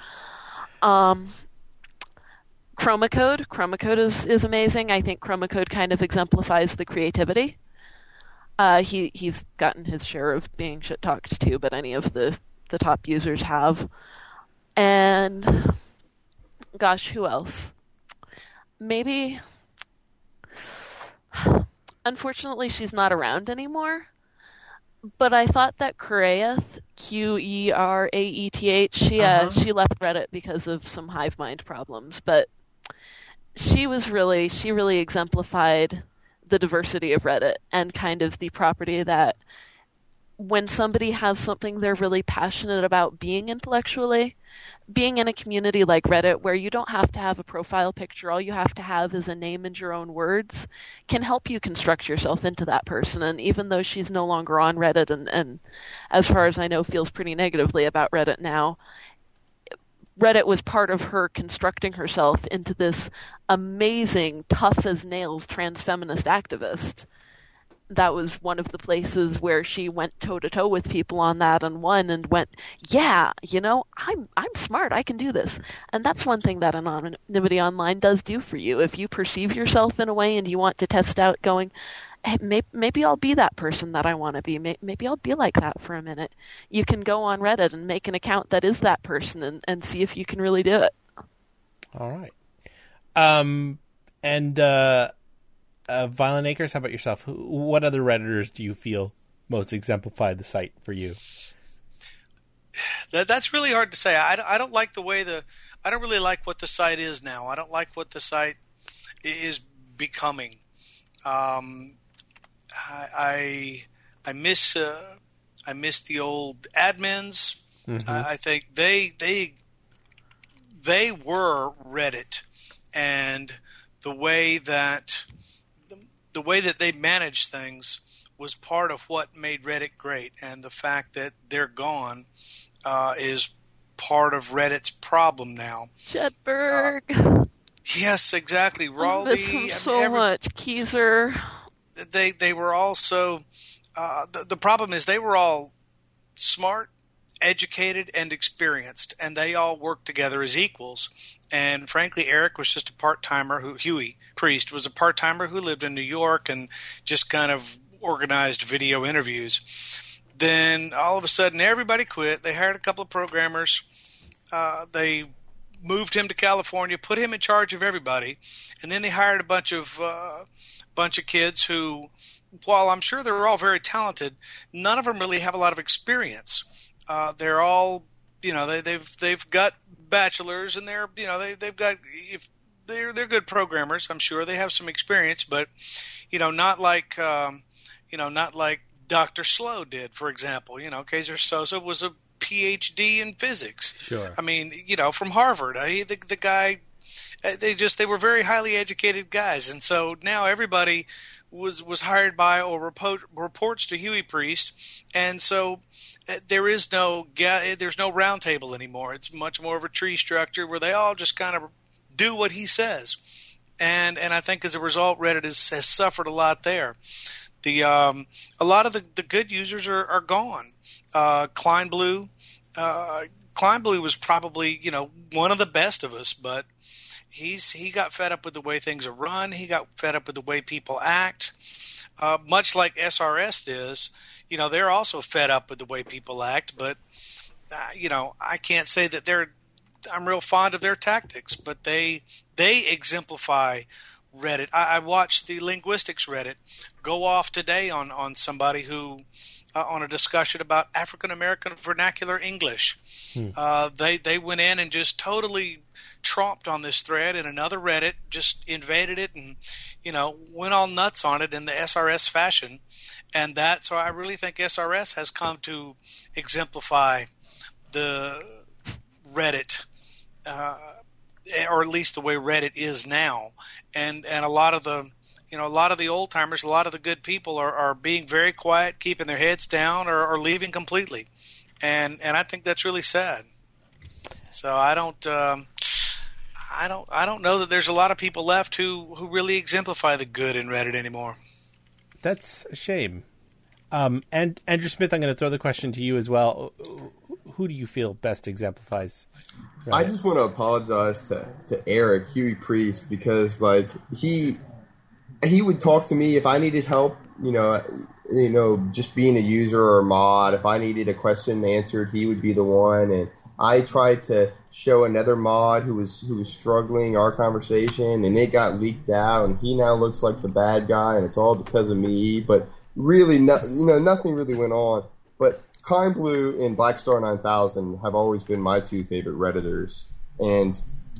Speaker 8: Chromacode is amazing. I think Chromacode kind of exemplifies the creativity. He's gotten his share of being shit-talked too, but any of the top users have. And, gosh, who else? Maybe, unfortunately, she's not around anymore, but I thought that Qeraeth, Qeraeth, she left Reddit because of some hive mind problems, but she really exemplified the diversity of Reddit and kind of the property that when somebody has something they're really passionate about being intellectually, being in a community like Reddit where you don't have to have a profile picture, all you have to have is a name and your own words, can help you construct yourself into that person. And even though she's no longer on Reddit and as far as I know feels pretty negatively about Reddit now, Reddit was part of her constructing herself into this amazing, tough as nails transfeminist activist. That was one of the places where she went toe-to-toe with people on that and won and went, yeah, I'm smart, I can do this. And that's one thing that Anonymity Online does do for you. If you perceive yourself in a way and you want to test out going, hey, maybe I'll be that person that I want to be. Maybe I'll be like that for a minute. You can go on Reddit and make an account that is that person and see if you can really do it.
Speaker 1: All right. Violent Acres, how about yourself? What other Redditors do you feel most exemplify the site for you?
Speaker 6: That's really hard to say. I don't like the way I don't really like what the site is now. I don't like what the site is becoming. I miss the old admins. Mm-hmm. I think they were Reddit, and the way that they managed things was part of what made Reddit great. And the fact that they're gone is part of Reddit's problem now.
Speaker 8: Jedburgh.
Speaker 6: Yes, exactly. Raldi.
Speaker 8: I miss him so much. Keyser.
Speaker 6: They were all so. The problem is they were all smart, educated, and experienced, and they all worked together as equals. And frankly, Eric was just a part-timer. Huey Priest was a part-timer who lived in New York and just kind of organized video interviews. Then all of a sudden, everybody quit. They hired a couple of programmers. They moved him to California, put him in charge of everybody, and then they hired a bunch of kids who, while I'm sure they're all very talented, none of them really have a lot of experience. They're all, they've got bachelors, and they're good programmers. I'm sure they have some experience, but not like Dr. Slow did, for example. Kaiser Soze was a PhD in physics.
Speaker 1: Sure.
Speaker 6: I mean, from Harvard. The guy, they were very highly educated guys, and so now everybody was hired by or reports to Huey Priest, and so there's no round table anymore. It's much more of a tree structure where they all just kind of do what he says, and I think as a result, Reddit has suffered a lot there. A lot of the good users are gone. Kleinblue was probably one of the best of us, but he got fed up with the way things are run. He got fed up with the way people act, much like SRS is. They're also fed up with the way people act, but I can't say that I'm real fond of their tactics, but they exemplify Reddit. I watched the linguistics Reddit go off today on somebody who on a discussion about African American vernacular English. They went in and just totally tromped on this thread, and another Reddit just invaded it and went all nuts on it in the SRS fashion. And so I really think SRS has come to exemplify the Reddit, or at least the way Reddit is now. And a lot of the old timers, a lot of the good people are being very quiet, keeping their heads down, or leaving completely. And I think that's really sad. So I don't know that there's a lot of people left who really exemplify the good in Reddit anymore.
Speaker 1: That's a shame. And Andrew Smith, I'm going to throw the question to you as well. Who do you feel best exemplifies Reddit?
Speaker 5: I just want to apologize to Eric, Huey Priest, because he would talk to me if I needed help, just being a user or a mod. If I needed a question answered, he would be the one. And I tried to show another mod who was struggling our conversation, and it got leaked out, and he now looks like the bad guy, and it's all because of me. But really, nothing really went on. But Kleinblue and Blackstar 9000 have always been my two favorite Redditors, and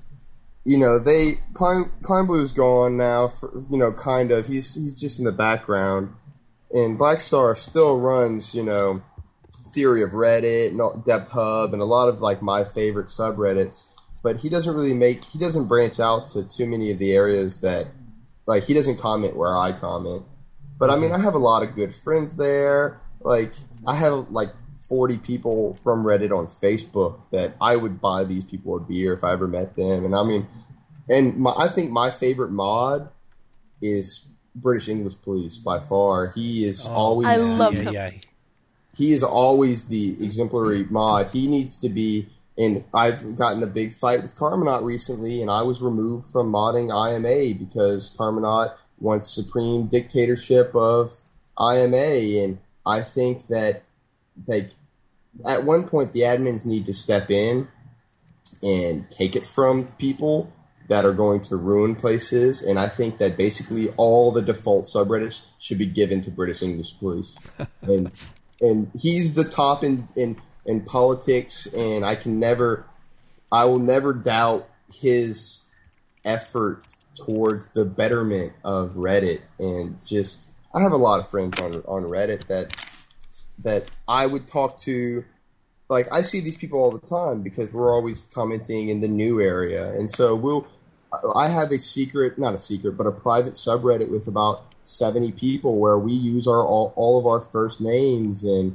Speaker 5: Kleinblue's gone now. Kind of. He's just in the background, and Blackstar still runs, Theory of Reddit and Depth Hub and a lot of my favorite subreddits, but he doesn't branch out to too many of the areas that he doesn't comment where I comment. But I mean, I have a lot of good friends there. I have 40 people from Reddit on Facebook that I would buy these people a beer if I ever met them. And I mean, I think my favorite mod is British English Police by far. He is always
Speaker 8: I love him.
Speaker 5: He is always the exemplary mod. He needs to be, and I've gotten a big fight with Carminaut recently, and I was removed from modding IMA because Carminaut wants supreme dictatorship of IMA, and I think that at one point the admins need to step in and take it from people that are going to ruin places, and I think that basically all the default subreddits should be given to British English Police. And he's the top in politics, and I will never doubt his effort towards the betterment of Reddit. And I have a lot of friends on Reddit that I would talk to. I see these people all the time because we're always commenting in the new area, and so I have not a secret, but a private subreddit with about 70 people where we use all of our first names, and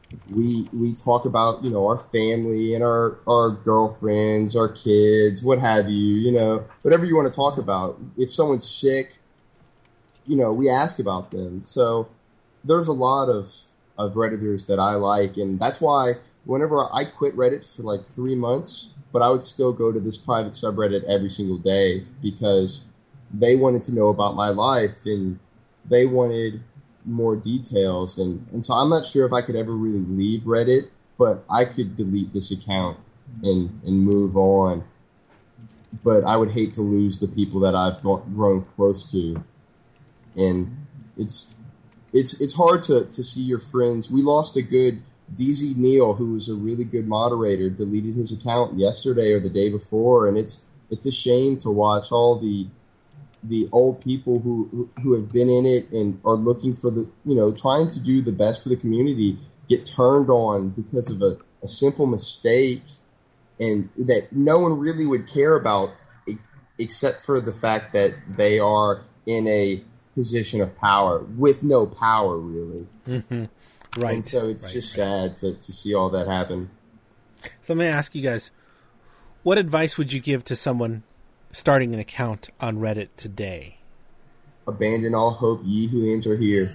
Speaker 5: we talk about, our family and our girlfriends, our kids, what have you, whatever you want to talk about. If someone's sick, we ask about them. So there's a lot of Redditors that I like, and that's why whenever I quit Reddit for like 3 months, but I would still go to this private subreddit every single day because they wanted to know about my life and they wanted more details. And so I'm not sure if I could ever really leave Reddit, but I could delete this account and move on. But I would hate to lose the people that I've grown close to. And it's hard to see your friends. We lost a good DZ Neal, who was a really good moderator, deleted his account yesterday or the day before, and it's a shame to watch all the old people who have been in it and are looking for trying to do the best for the community get turned on because of a simple mistake, and that no one really would care about except for the fact that they are in a position of power with no power, really.
Speaker 1: Mm-hmm. Right.
Speaker 5: And so it's just sad to see all that happen.
Speaker 1: So let me ask you guys, what advice would you give to someone starting an account on Reddit today?
Speaker 5: Abandon all hope, ye who enter here.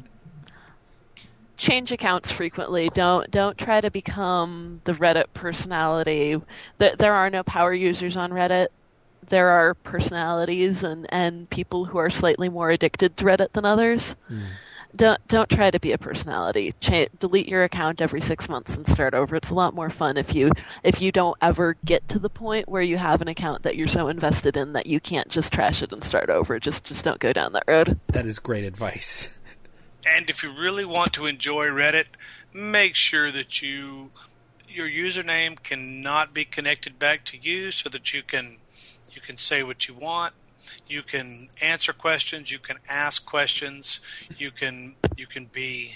Speaker 8: Change accounts frequently. Don't try to become the Reddit personality. There are no power users on Reddit. There are personalities and people who are slightly more addicted to Reddit than others. Don't try to be a personality. Delete your account every 6 months and start over. It's a lot more fun if you don't ever get to the point where you have an account that you're so invested in that you can't just trash it and start over. Just don't go down that road.
Speaker 1: That is great advice.
Speaker 6: And if you really want to enjoy Reddit, make sure that your username cannot be connected back to you, so that you can say what you want. You can answer questions. You can ask questions. You can be,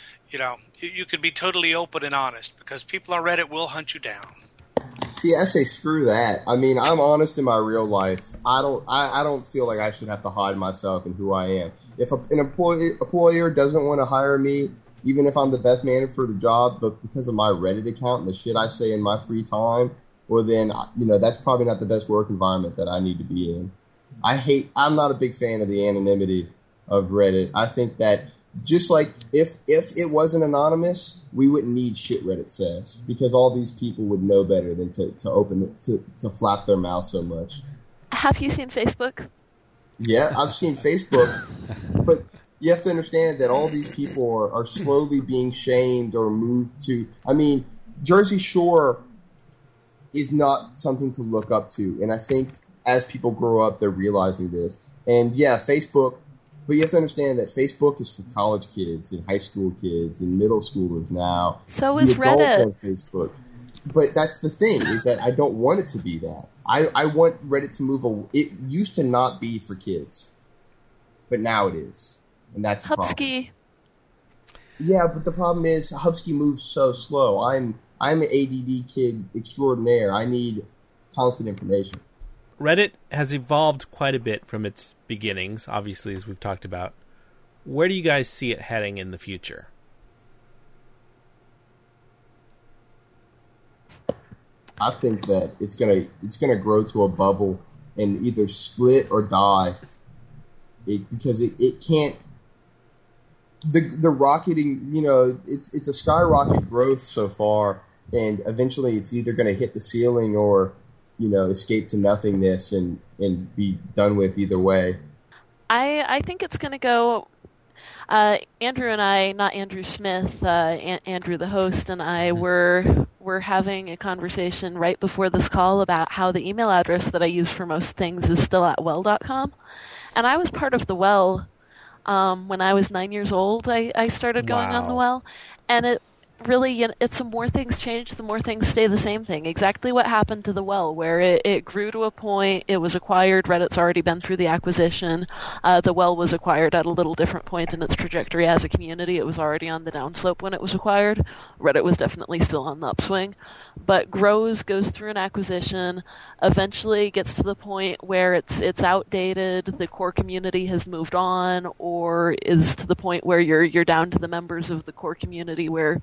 Speaker 6: you can be totally open and honest, because people on Reddit will hunt you down.
Speaker 5: See, I say screw that. I mean, I'm honest in my real life. I don't feel like I should have to hide myself and who I am. If an employer doesn't want to hire me, even if I'm the best man for the job, but because of my Reddit account and the shit I say in my free time, well then, that's probably not the best work environment that I need to be in. I'm not a big fan of the anonymity of Reddit. I think that just like if it wasn't anonymous, we wouldn't need shit Reddit says, because all these people would know better than to open it, to flap their mouth so much.
Speaker 8: Have you seen Facebook?
Speaker 5: Yeah, I've seen Facebook, but you have to understand that all these people are slowly being shamed or moved to. I mean, Jersey Shore is not something to look up to, and I think as people grow up, they're realizing this. And yeah, Facebook, but you have to understand that Facebook is for college kids and high school kids and middle schoolers now.
Speaker 8: So is Reddit.
Speaker 5: On Facebook. But that's the thing, is that I don't want it to be that. I want Reddit to move. It used to not be for kids, but now it is. And that's a problem.
Speaker 8: Hubsky.
Speaker 5: Yeah, but the problem is Hubsky moves so slow. I'm an ADD kid extraordinaire. I need constant information.
Speaker 1: Reddit has evolved quite a bit from its beginnings, obviously, as we've talked about. Where do you guys see it heading in the future?
Speaker 5: I think that it's gonna grow to a bubble and either split or die. Because it can't. The rocketing, it's a skyrocket growth so far, and eventually it's either going to hit the ceiling or, escape to nothingness and be done with either way.
Speaker 8: I think it's going to go. Andrew and I, not Andrew Smith, Andrew the host, and I were having a conversation right before this call about how the email address that I use for most things is still at well.com. And I was part of the Well when I was 9 years old. I started going on the Well, and it really, it's the more things change, the more things stay the same thing. Exactly what happened to the Well, where it grew to a point, it was acquired, Reddit's already been through the acquisition, the Well was acquired at a little different point in its trajectory as a community. It was already on the downslope when it was acquired. Reddit was definitely still on the upswing, but goes through an acquisition, eventually gets to the point where it's outdated, the core community has moved on, or is to the point where you're down to the members of the core community where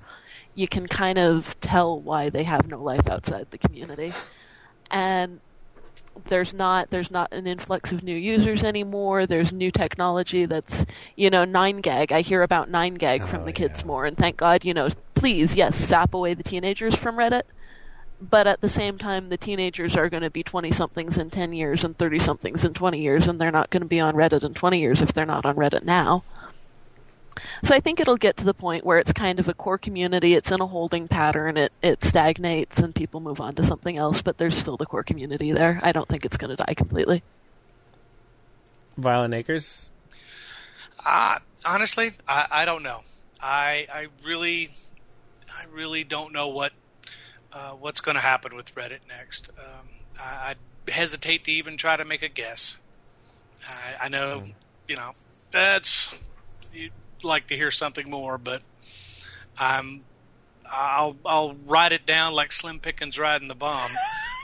Speaker 8: you can kind of tell why they have no life outside the community. And there's not an influx of new users anymore. There's new technology that's, 9gag. I hear about 9gag from the kids more, and thank God, please, yes, sap away the teenagers from Reddit. But at the same time, the teenagers are going to be 20-somethings in 10 years and 30-somethings in 20 years, and they're not going to be on Reddit in 20 years if they're not on Reddit now. So I think it'll get to the point where it's kind of a core community, it's in a holding pattern, it stagnates, and people move on to something else, but there's still the core community there. I don't think it's going to die completely.
Speaker 1: Violent Acres?
Speaker 6: Honestly, I don't know. I really don't know what's going to happen with Reddit next. I hesitate to even try to make a guess. I know, that's... You'd like to hear something more, but I'll write it down like Slim Pickens riding the bomb.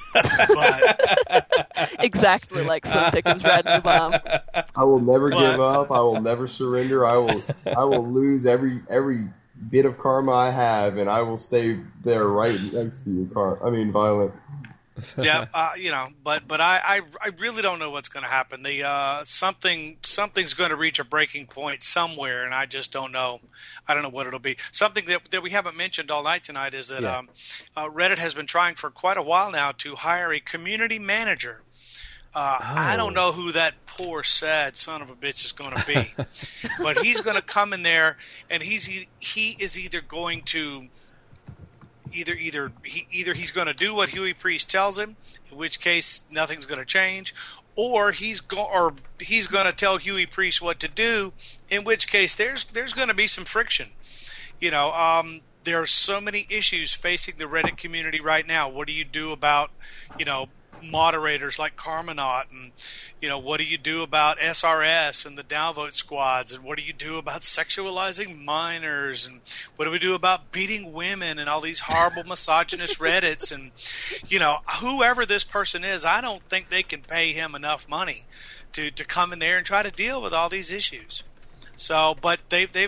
Speaker 6: But,
Speaker 8: exactly like Slim Pickens riding the bomb.
Speaker 5: I will never give up. I will never surrender. I will lose every bit of karma I have, and I will stay there right next to you, Violent.
Speaker 6: Yeah, but I really don't know what's going to happen. Something's going to reach a breaking point somewhere, and I just don't know. I don't know what it'll be. Something that we haven't mentioned all night tonight is that Reddit has been trying for quite a while now to hire a community manager. I don't know who that poor, sad son of a bitch is going to be, but he's going to come in there, and he is either going to. Either he's going to do what Huey Priest tells him, in which case nothing's going to change, or he's going to tell Huey Priest what to do, in which case there's going to be some friction. There are so many issues facing the Reddit community right now. What do you do about moderators like Carminaut, and what do you do about SRS and the downvote squads, and what do you do about sexualizing minors, and what do we do about beating women and all these horrible misogynist Reddits, and whoever this person is, I don't think they can pay him enough money to come in there and try to deal with all these issues. So, but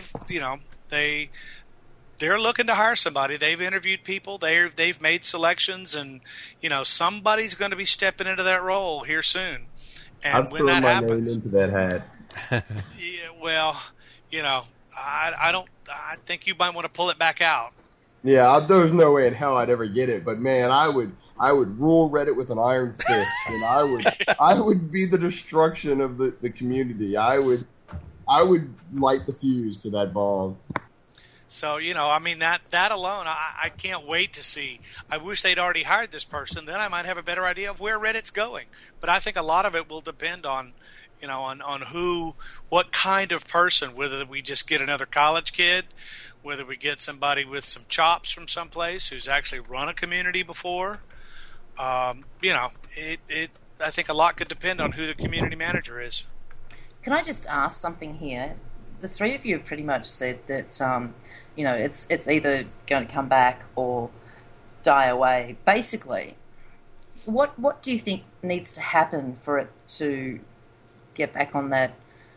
Speaker 6: they're looking to hire somebody. They've interviewed people. They've made selections, and somebody's going to be stepping into that role here soon. And
Speaker 5: I've
Speaker 6: when that happens,
Speaker 5: name into that hat.
Speaker 6: Yeah, well, I don't. I think you might want to pull it back out.
Speaker 5: Yeah, there's no way in hell I'd ever get it. But man, I would rule Reddit with an iron fist, and I would be the destruction of the community. I would light the fuse to that bomb.
Speaker 6: So, that alone, I can't wait to see. I wish they'd already hired this person. Then I might have a better idea of where Reddit's going. But I think a lot of it will depend on, on what kind of person, whether we just get another college kid, whether we get somebody with some chops from someplace who's actually run a community before. I think a lot could depend on who the community manager is.
Speaker 3: Can I just ask something here? The three of you have pretty much said that, it's either going to come back or die away. Basically, what do you think needs to happen for it to get back on that,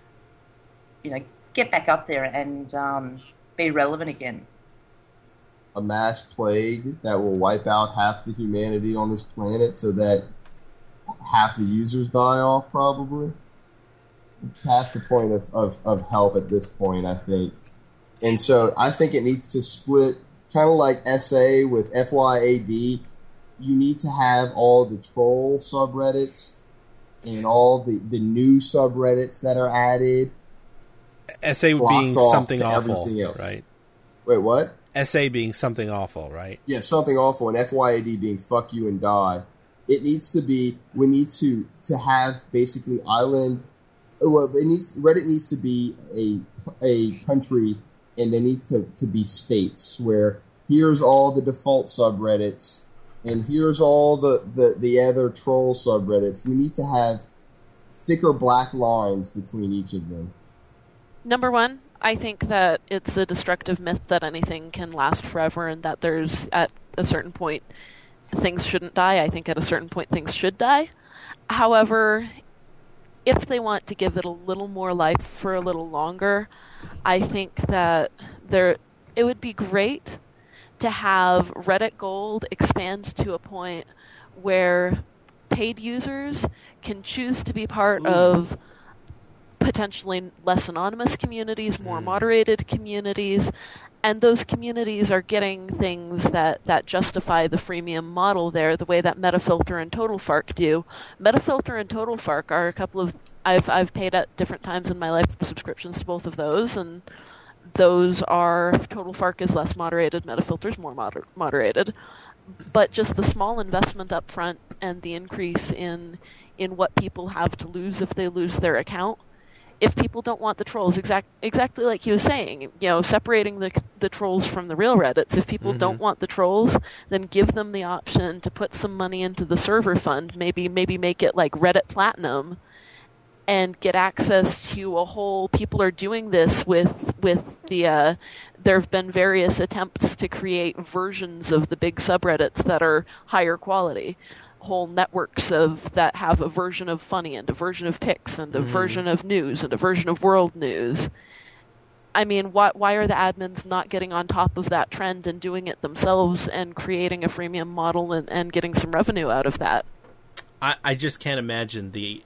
Speaker 3: get back up there and be relevant again?
Speaker 5: A mass plague that will wipe out half the humanity on this planet so that half the users die off, probably. Past the point of help at this point, I think. And so I think it needs to split, kind of like SA with FYAD. You need to have all the troll subreddits and all the new subreddits that are added.
Speaker 1: SA being something awful, right?
Speaker 5: Wait, what?
Speaker 1: SA being something awful, right?
Speaker 5: Yeah, something awful, and FYAD being fuck you and die. It needs to be, we need to have basically island... Well, Reddit needs to be a country, and there needs to be states where here's all the default subreddits, and here's all the other troll subreddits. We need to have thicker black lines between each of them.
Speaker 8: Number one, I think that it's a destructive myth that anything can last forever, and that there's, at a certain point, things shouldn't die. I think at a certain point things should die. However, if they want to give it a little more life for a little longer, I think that it would be great to have Reddit Gold expand to a point where paid users can choose to be part of potentially less anonymous communities, more moderated communities, and those communities are getting things that justify the freemium model there, the way that Metafilter and TotalFark do. Metafilter and TotalFark are a couple of... I've paid at different times in my life subscriptions to both of those, and those are... TotalFark is less moderated, Metafilter is more moderated. But just the small investment up front and the increase in what people have to lose if they lose their account. If people don't want the trolls, exactly like he was saying, separating the trolls from the real Reddits. If people don't want the trolls, then give them the option to put some money into the server fund, maybe make it like Reddit Platinum, and get access to a whole... People are doing this with the... there have been various attempts to create versions of the big subreddits that are higher quality. Whole networks that have a version of funny and a version of pics and a version of news and a version of world news. I mean, why are the admins not getting on top of that trend and doing it themselves and creating a freemium model and getting some revenue out of that?
Speaker 1: I just can't imagine the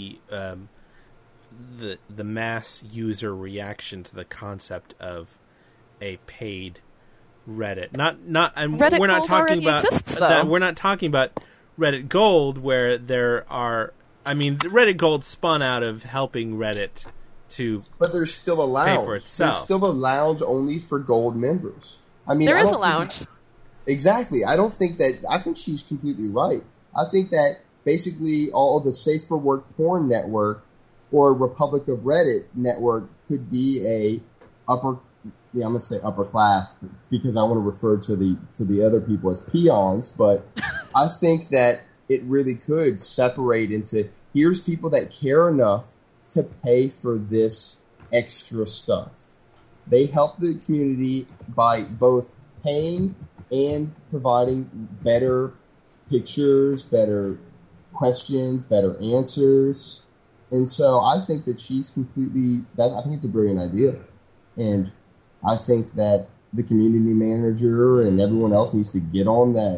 Speaker 1: mass user reaction to the concept of a paid Reddit.
Speaker 8: Reddit
Speaker 1: we're not
Speaker 8: Gold
Speaker 1: talking about
Speaker 8: exists, though.
Speaker 1: We're not talking about Reddit Gold, where there are... I mean, Reddit Gold spun out of helping Reddit to...
Speaker 5: But there's still a lounge.
Speaker 1: Pay for itself.
Speaker 5: There's still a lounge only for Gold members. I mean,
Speaker 8: there is a lounge.
Speaker 5: Exactly. I think she's completely right. I think that basically all of the Safe for Work porn network or Republic of Reddit network could be a upper... Yeah, I'm going to say upper class because I want to refer to the other people as peons, but I think that it really could separate into, here's people that care enough to pay for this extra stuff. They help the community by both paying and providing better pictures, better questions, better answers. And so I think that she's I think it's a brilliant idea. And I think that the community manager and everyone else needs to get on that,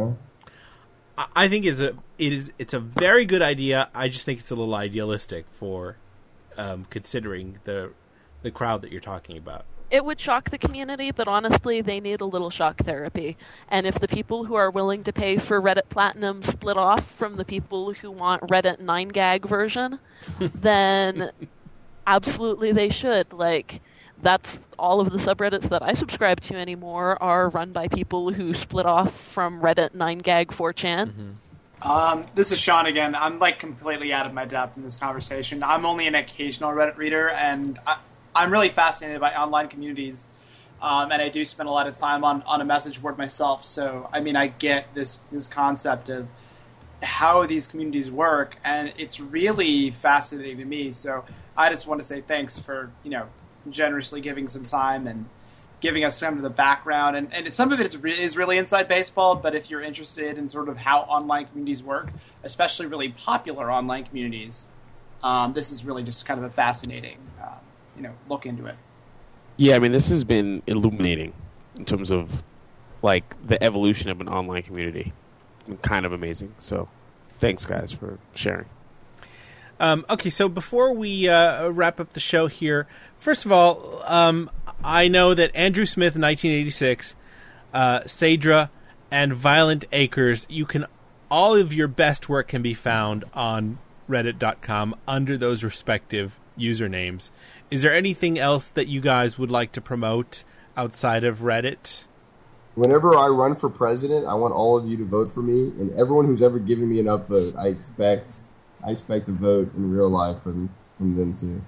Speaker 1: I think it's a very good idea. I just think it's a little idealistic for considering the crowd that you're talking about.
Speaker 8: It would shock the community, but honestly, they need a little shock therapy. And if the people who are willing to pay for Reddit Platinum split off from the people who want Reddit 9gag version, then absolutely they should. Like, that's all of the subreddits that I subscribe to anymore are run by people who split off from Reddit 9gag 4chan.
Speaker 4: This is Sean again. I'm completely out of my depth in this conversation. I'm only an occasional Reddit reader, and I'm really fascinated by online communities, and I do spend a lot of time on a message board myself. So, I mean, I get this concept of how these communities work, and it's really fascinating to me. So, I just want to say thanks for generously giving some time and giving us some of the background. And some of it is really inside baseball, but if you're interested in sort of how online communities work, especially really popular online communities, this is really just kind of a fascinating look into it.
Speaker 2: Yeah, I mean, this has been illuminating in terms of the evolution of an online community. Kind of amazing. So thanks, guys, for sharing.
Speaker 1: Okay, so before we wrap up the show here, first of all, I know that Andrew Smith in 1986, Sadra, and Violent Acres, all of your best work can be found on Reddit.com under those respective usernames. Is there anything else that you guys would like to promote outside of Reddit?
Speaker 5: Whenever I run for president, I want all of you to vote for me, and everyone who's ever given me an upvote, I expect a vote in real life from them too.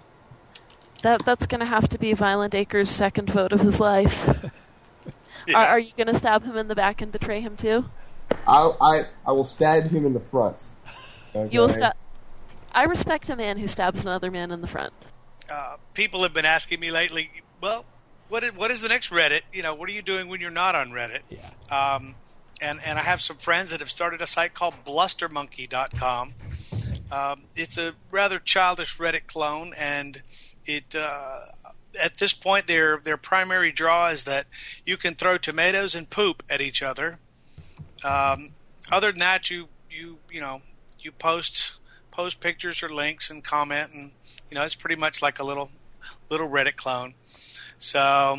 Speaker 8: That's going to have to be Violent Acres' second vote of his life. Yeah. Are you going to stab him in the back and betray him too?
Speaker 5: I will stab him in the front. Okay?
Speaker 8: You'll I respect a man who stabs another man in the front.
Speaker 6: People have been asking me lately, well, what is the next Reddit? What are you doing when you're not on Reddit?
Speaker 1: Yeah.
Speaker 6: And I have some friends that have started a site called blustermonkey.com. It's a rather childish Reddit clone, and it at this point, their primary draw is that you can throw tomatoes and poop at each other. Other than that, you post pictures or links and comment, and it's pretty much like a little Reddit clone. So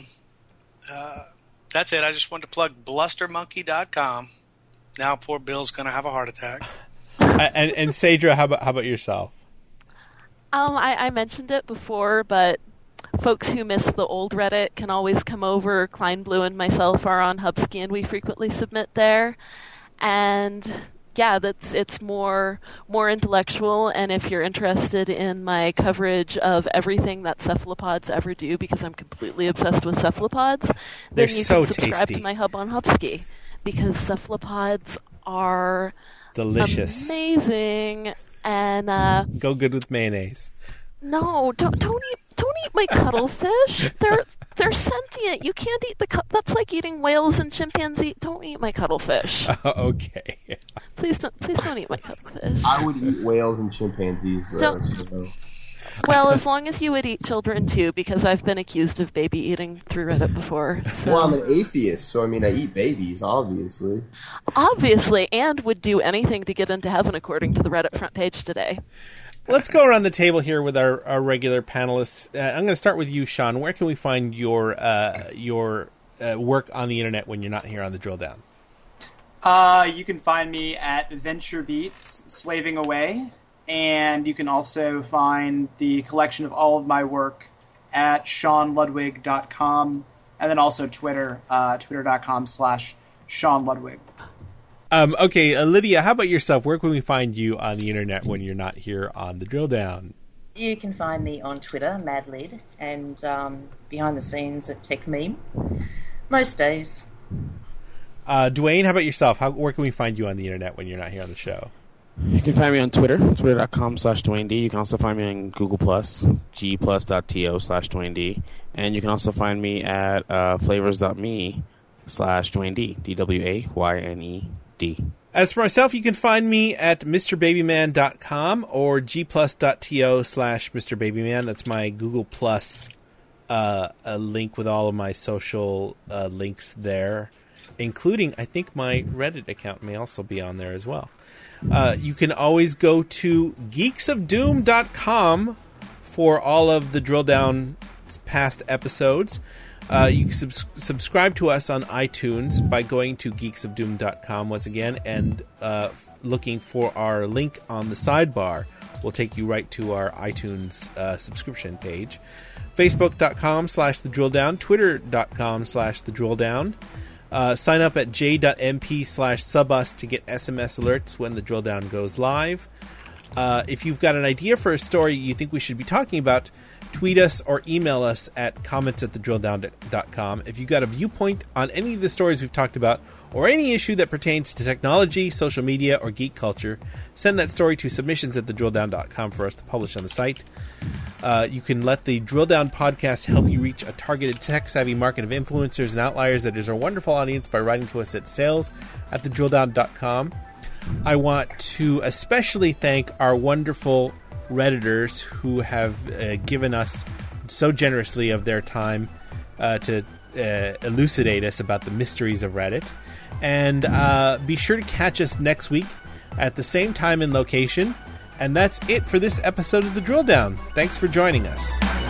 Speaker 6: that's it. I just wanted to plug blustermonkey.com. Now poor Bill's going to have a heart attack.
Speaker 1: And Saedra, how about yourself?
Speaker 8: I mentioned it before, but folks who miss the old Reddit can always come over. Klein Blue and myself are on Hubsky, and we frequently submit there. And yeah, it's more intellectual. And if you're interested in my coverage of everything that cephalopods ever do, because I'm completely obsessed with cephalopods, then you can subscribe to my hub on Hubsky, because cephalopods are
Speaker 1: delicious,
Speaker 8: amazing, and
Speaker 1: go good with mayonnaise.
Speaker 8: No, don't eat my cuttlefish. They're sentient. You can't eat that's like eating whales and chimpanzees. Don't eat my cuttlefish.
Speaker 1: Okay.
Speaker 8: Please don't eat my cuttlefish.
Speaker 5: I would eat whales and chimpanzees though.
Speaker 8: Well, as long as you would eat children too, because I've been accused of baby eating through Reddit before. So.
Speaker 5: Well, I'm an atheist, so I eat babies, obviously.
Speaker 8: Obviously, and would do anything to get into heaven, according to the Reddit front page today.
Speaker 1: Let's go around the table here with our regular panelists. I'm going to start with you, Sean. Where can we find your work on the internet when you're not here on the Drill Down?
Speaker 4: You can find me at VentureBeats, slaving away. And you can also find the collection of all of my work at SeanLudwig.com, and then also Twitter, twitter.com/SeanLudwig.
Speaker 1: Okay, Lydia, how about yourself? Where can we find you on the internet when you're not here on the Drill Down?
Speaker 3: You can find me on Twitter, MadLid, and behind the scenes at TechMeme, most days.
Speaker 1: Dwayne, how about yourself? Where can we find you on the internet when you're not here on the show?
Speaker 2: You can find me on Twitter, twitter.com/DwayneD. You can also find me on Google+, gplus.to/DwayneD. And you can also find me at flavors.me/DwayneD, DWAYNED.
Speaker 1: As for myself, you can find me at MrBabyman.com or gplus.to/MrBabyman. That's my Google+, a link with all of my social links there, including, I think, my Reddit account may also be on there as well. You can always go to geeksofdoom.com for all of the Drill Down past episodes. You can subscribe to us on iTunes by going to geeksofdoom.com once again and looking for our link on the sidebar. Will take you right to our iTunes subscription page. Facebook.com/thedrilldown, Twitter.com/thedrilldown. Sign up at j.mp/subus to get SMS alerts when the Drill Down goes live. If you've got an idea for a story you think we should be talking about, tweet us or email us at comments@thedrilldown.com. If you've got a viewpoint on any of the stories we've talked about or any issue that pertains to technology, social media, or geek culture, send that story to submissions@thedrilldown.com for us to publish on the site. You can let the Drill Down podcast help you reach a targeted tech-savvy market of influencers and outliers that is our wonderful audience by writing to us at sales@thedrilldown.com. I want to especially thank our wonderful Redditors who have given us so generously of their time to elucidate us about the mysteries of Reddit. And be sure to catch us next week at the same time and location. And that's it for this episode of The Drill Down. Thanks for joining us.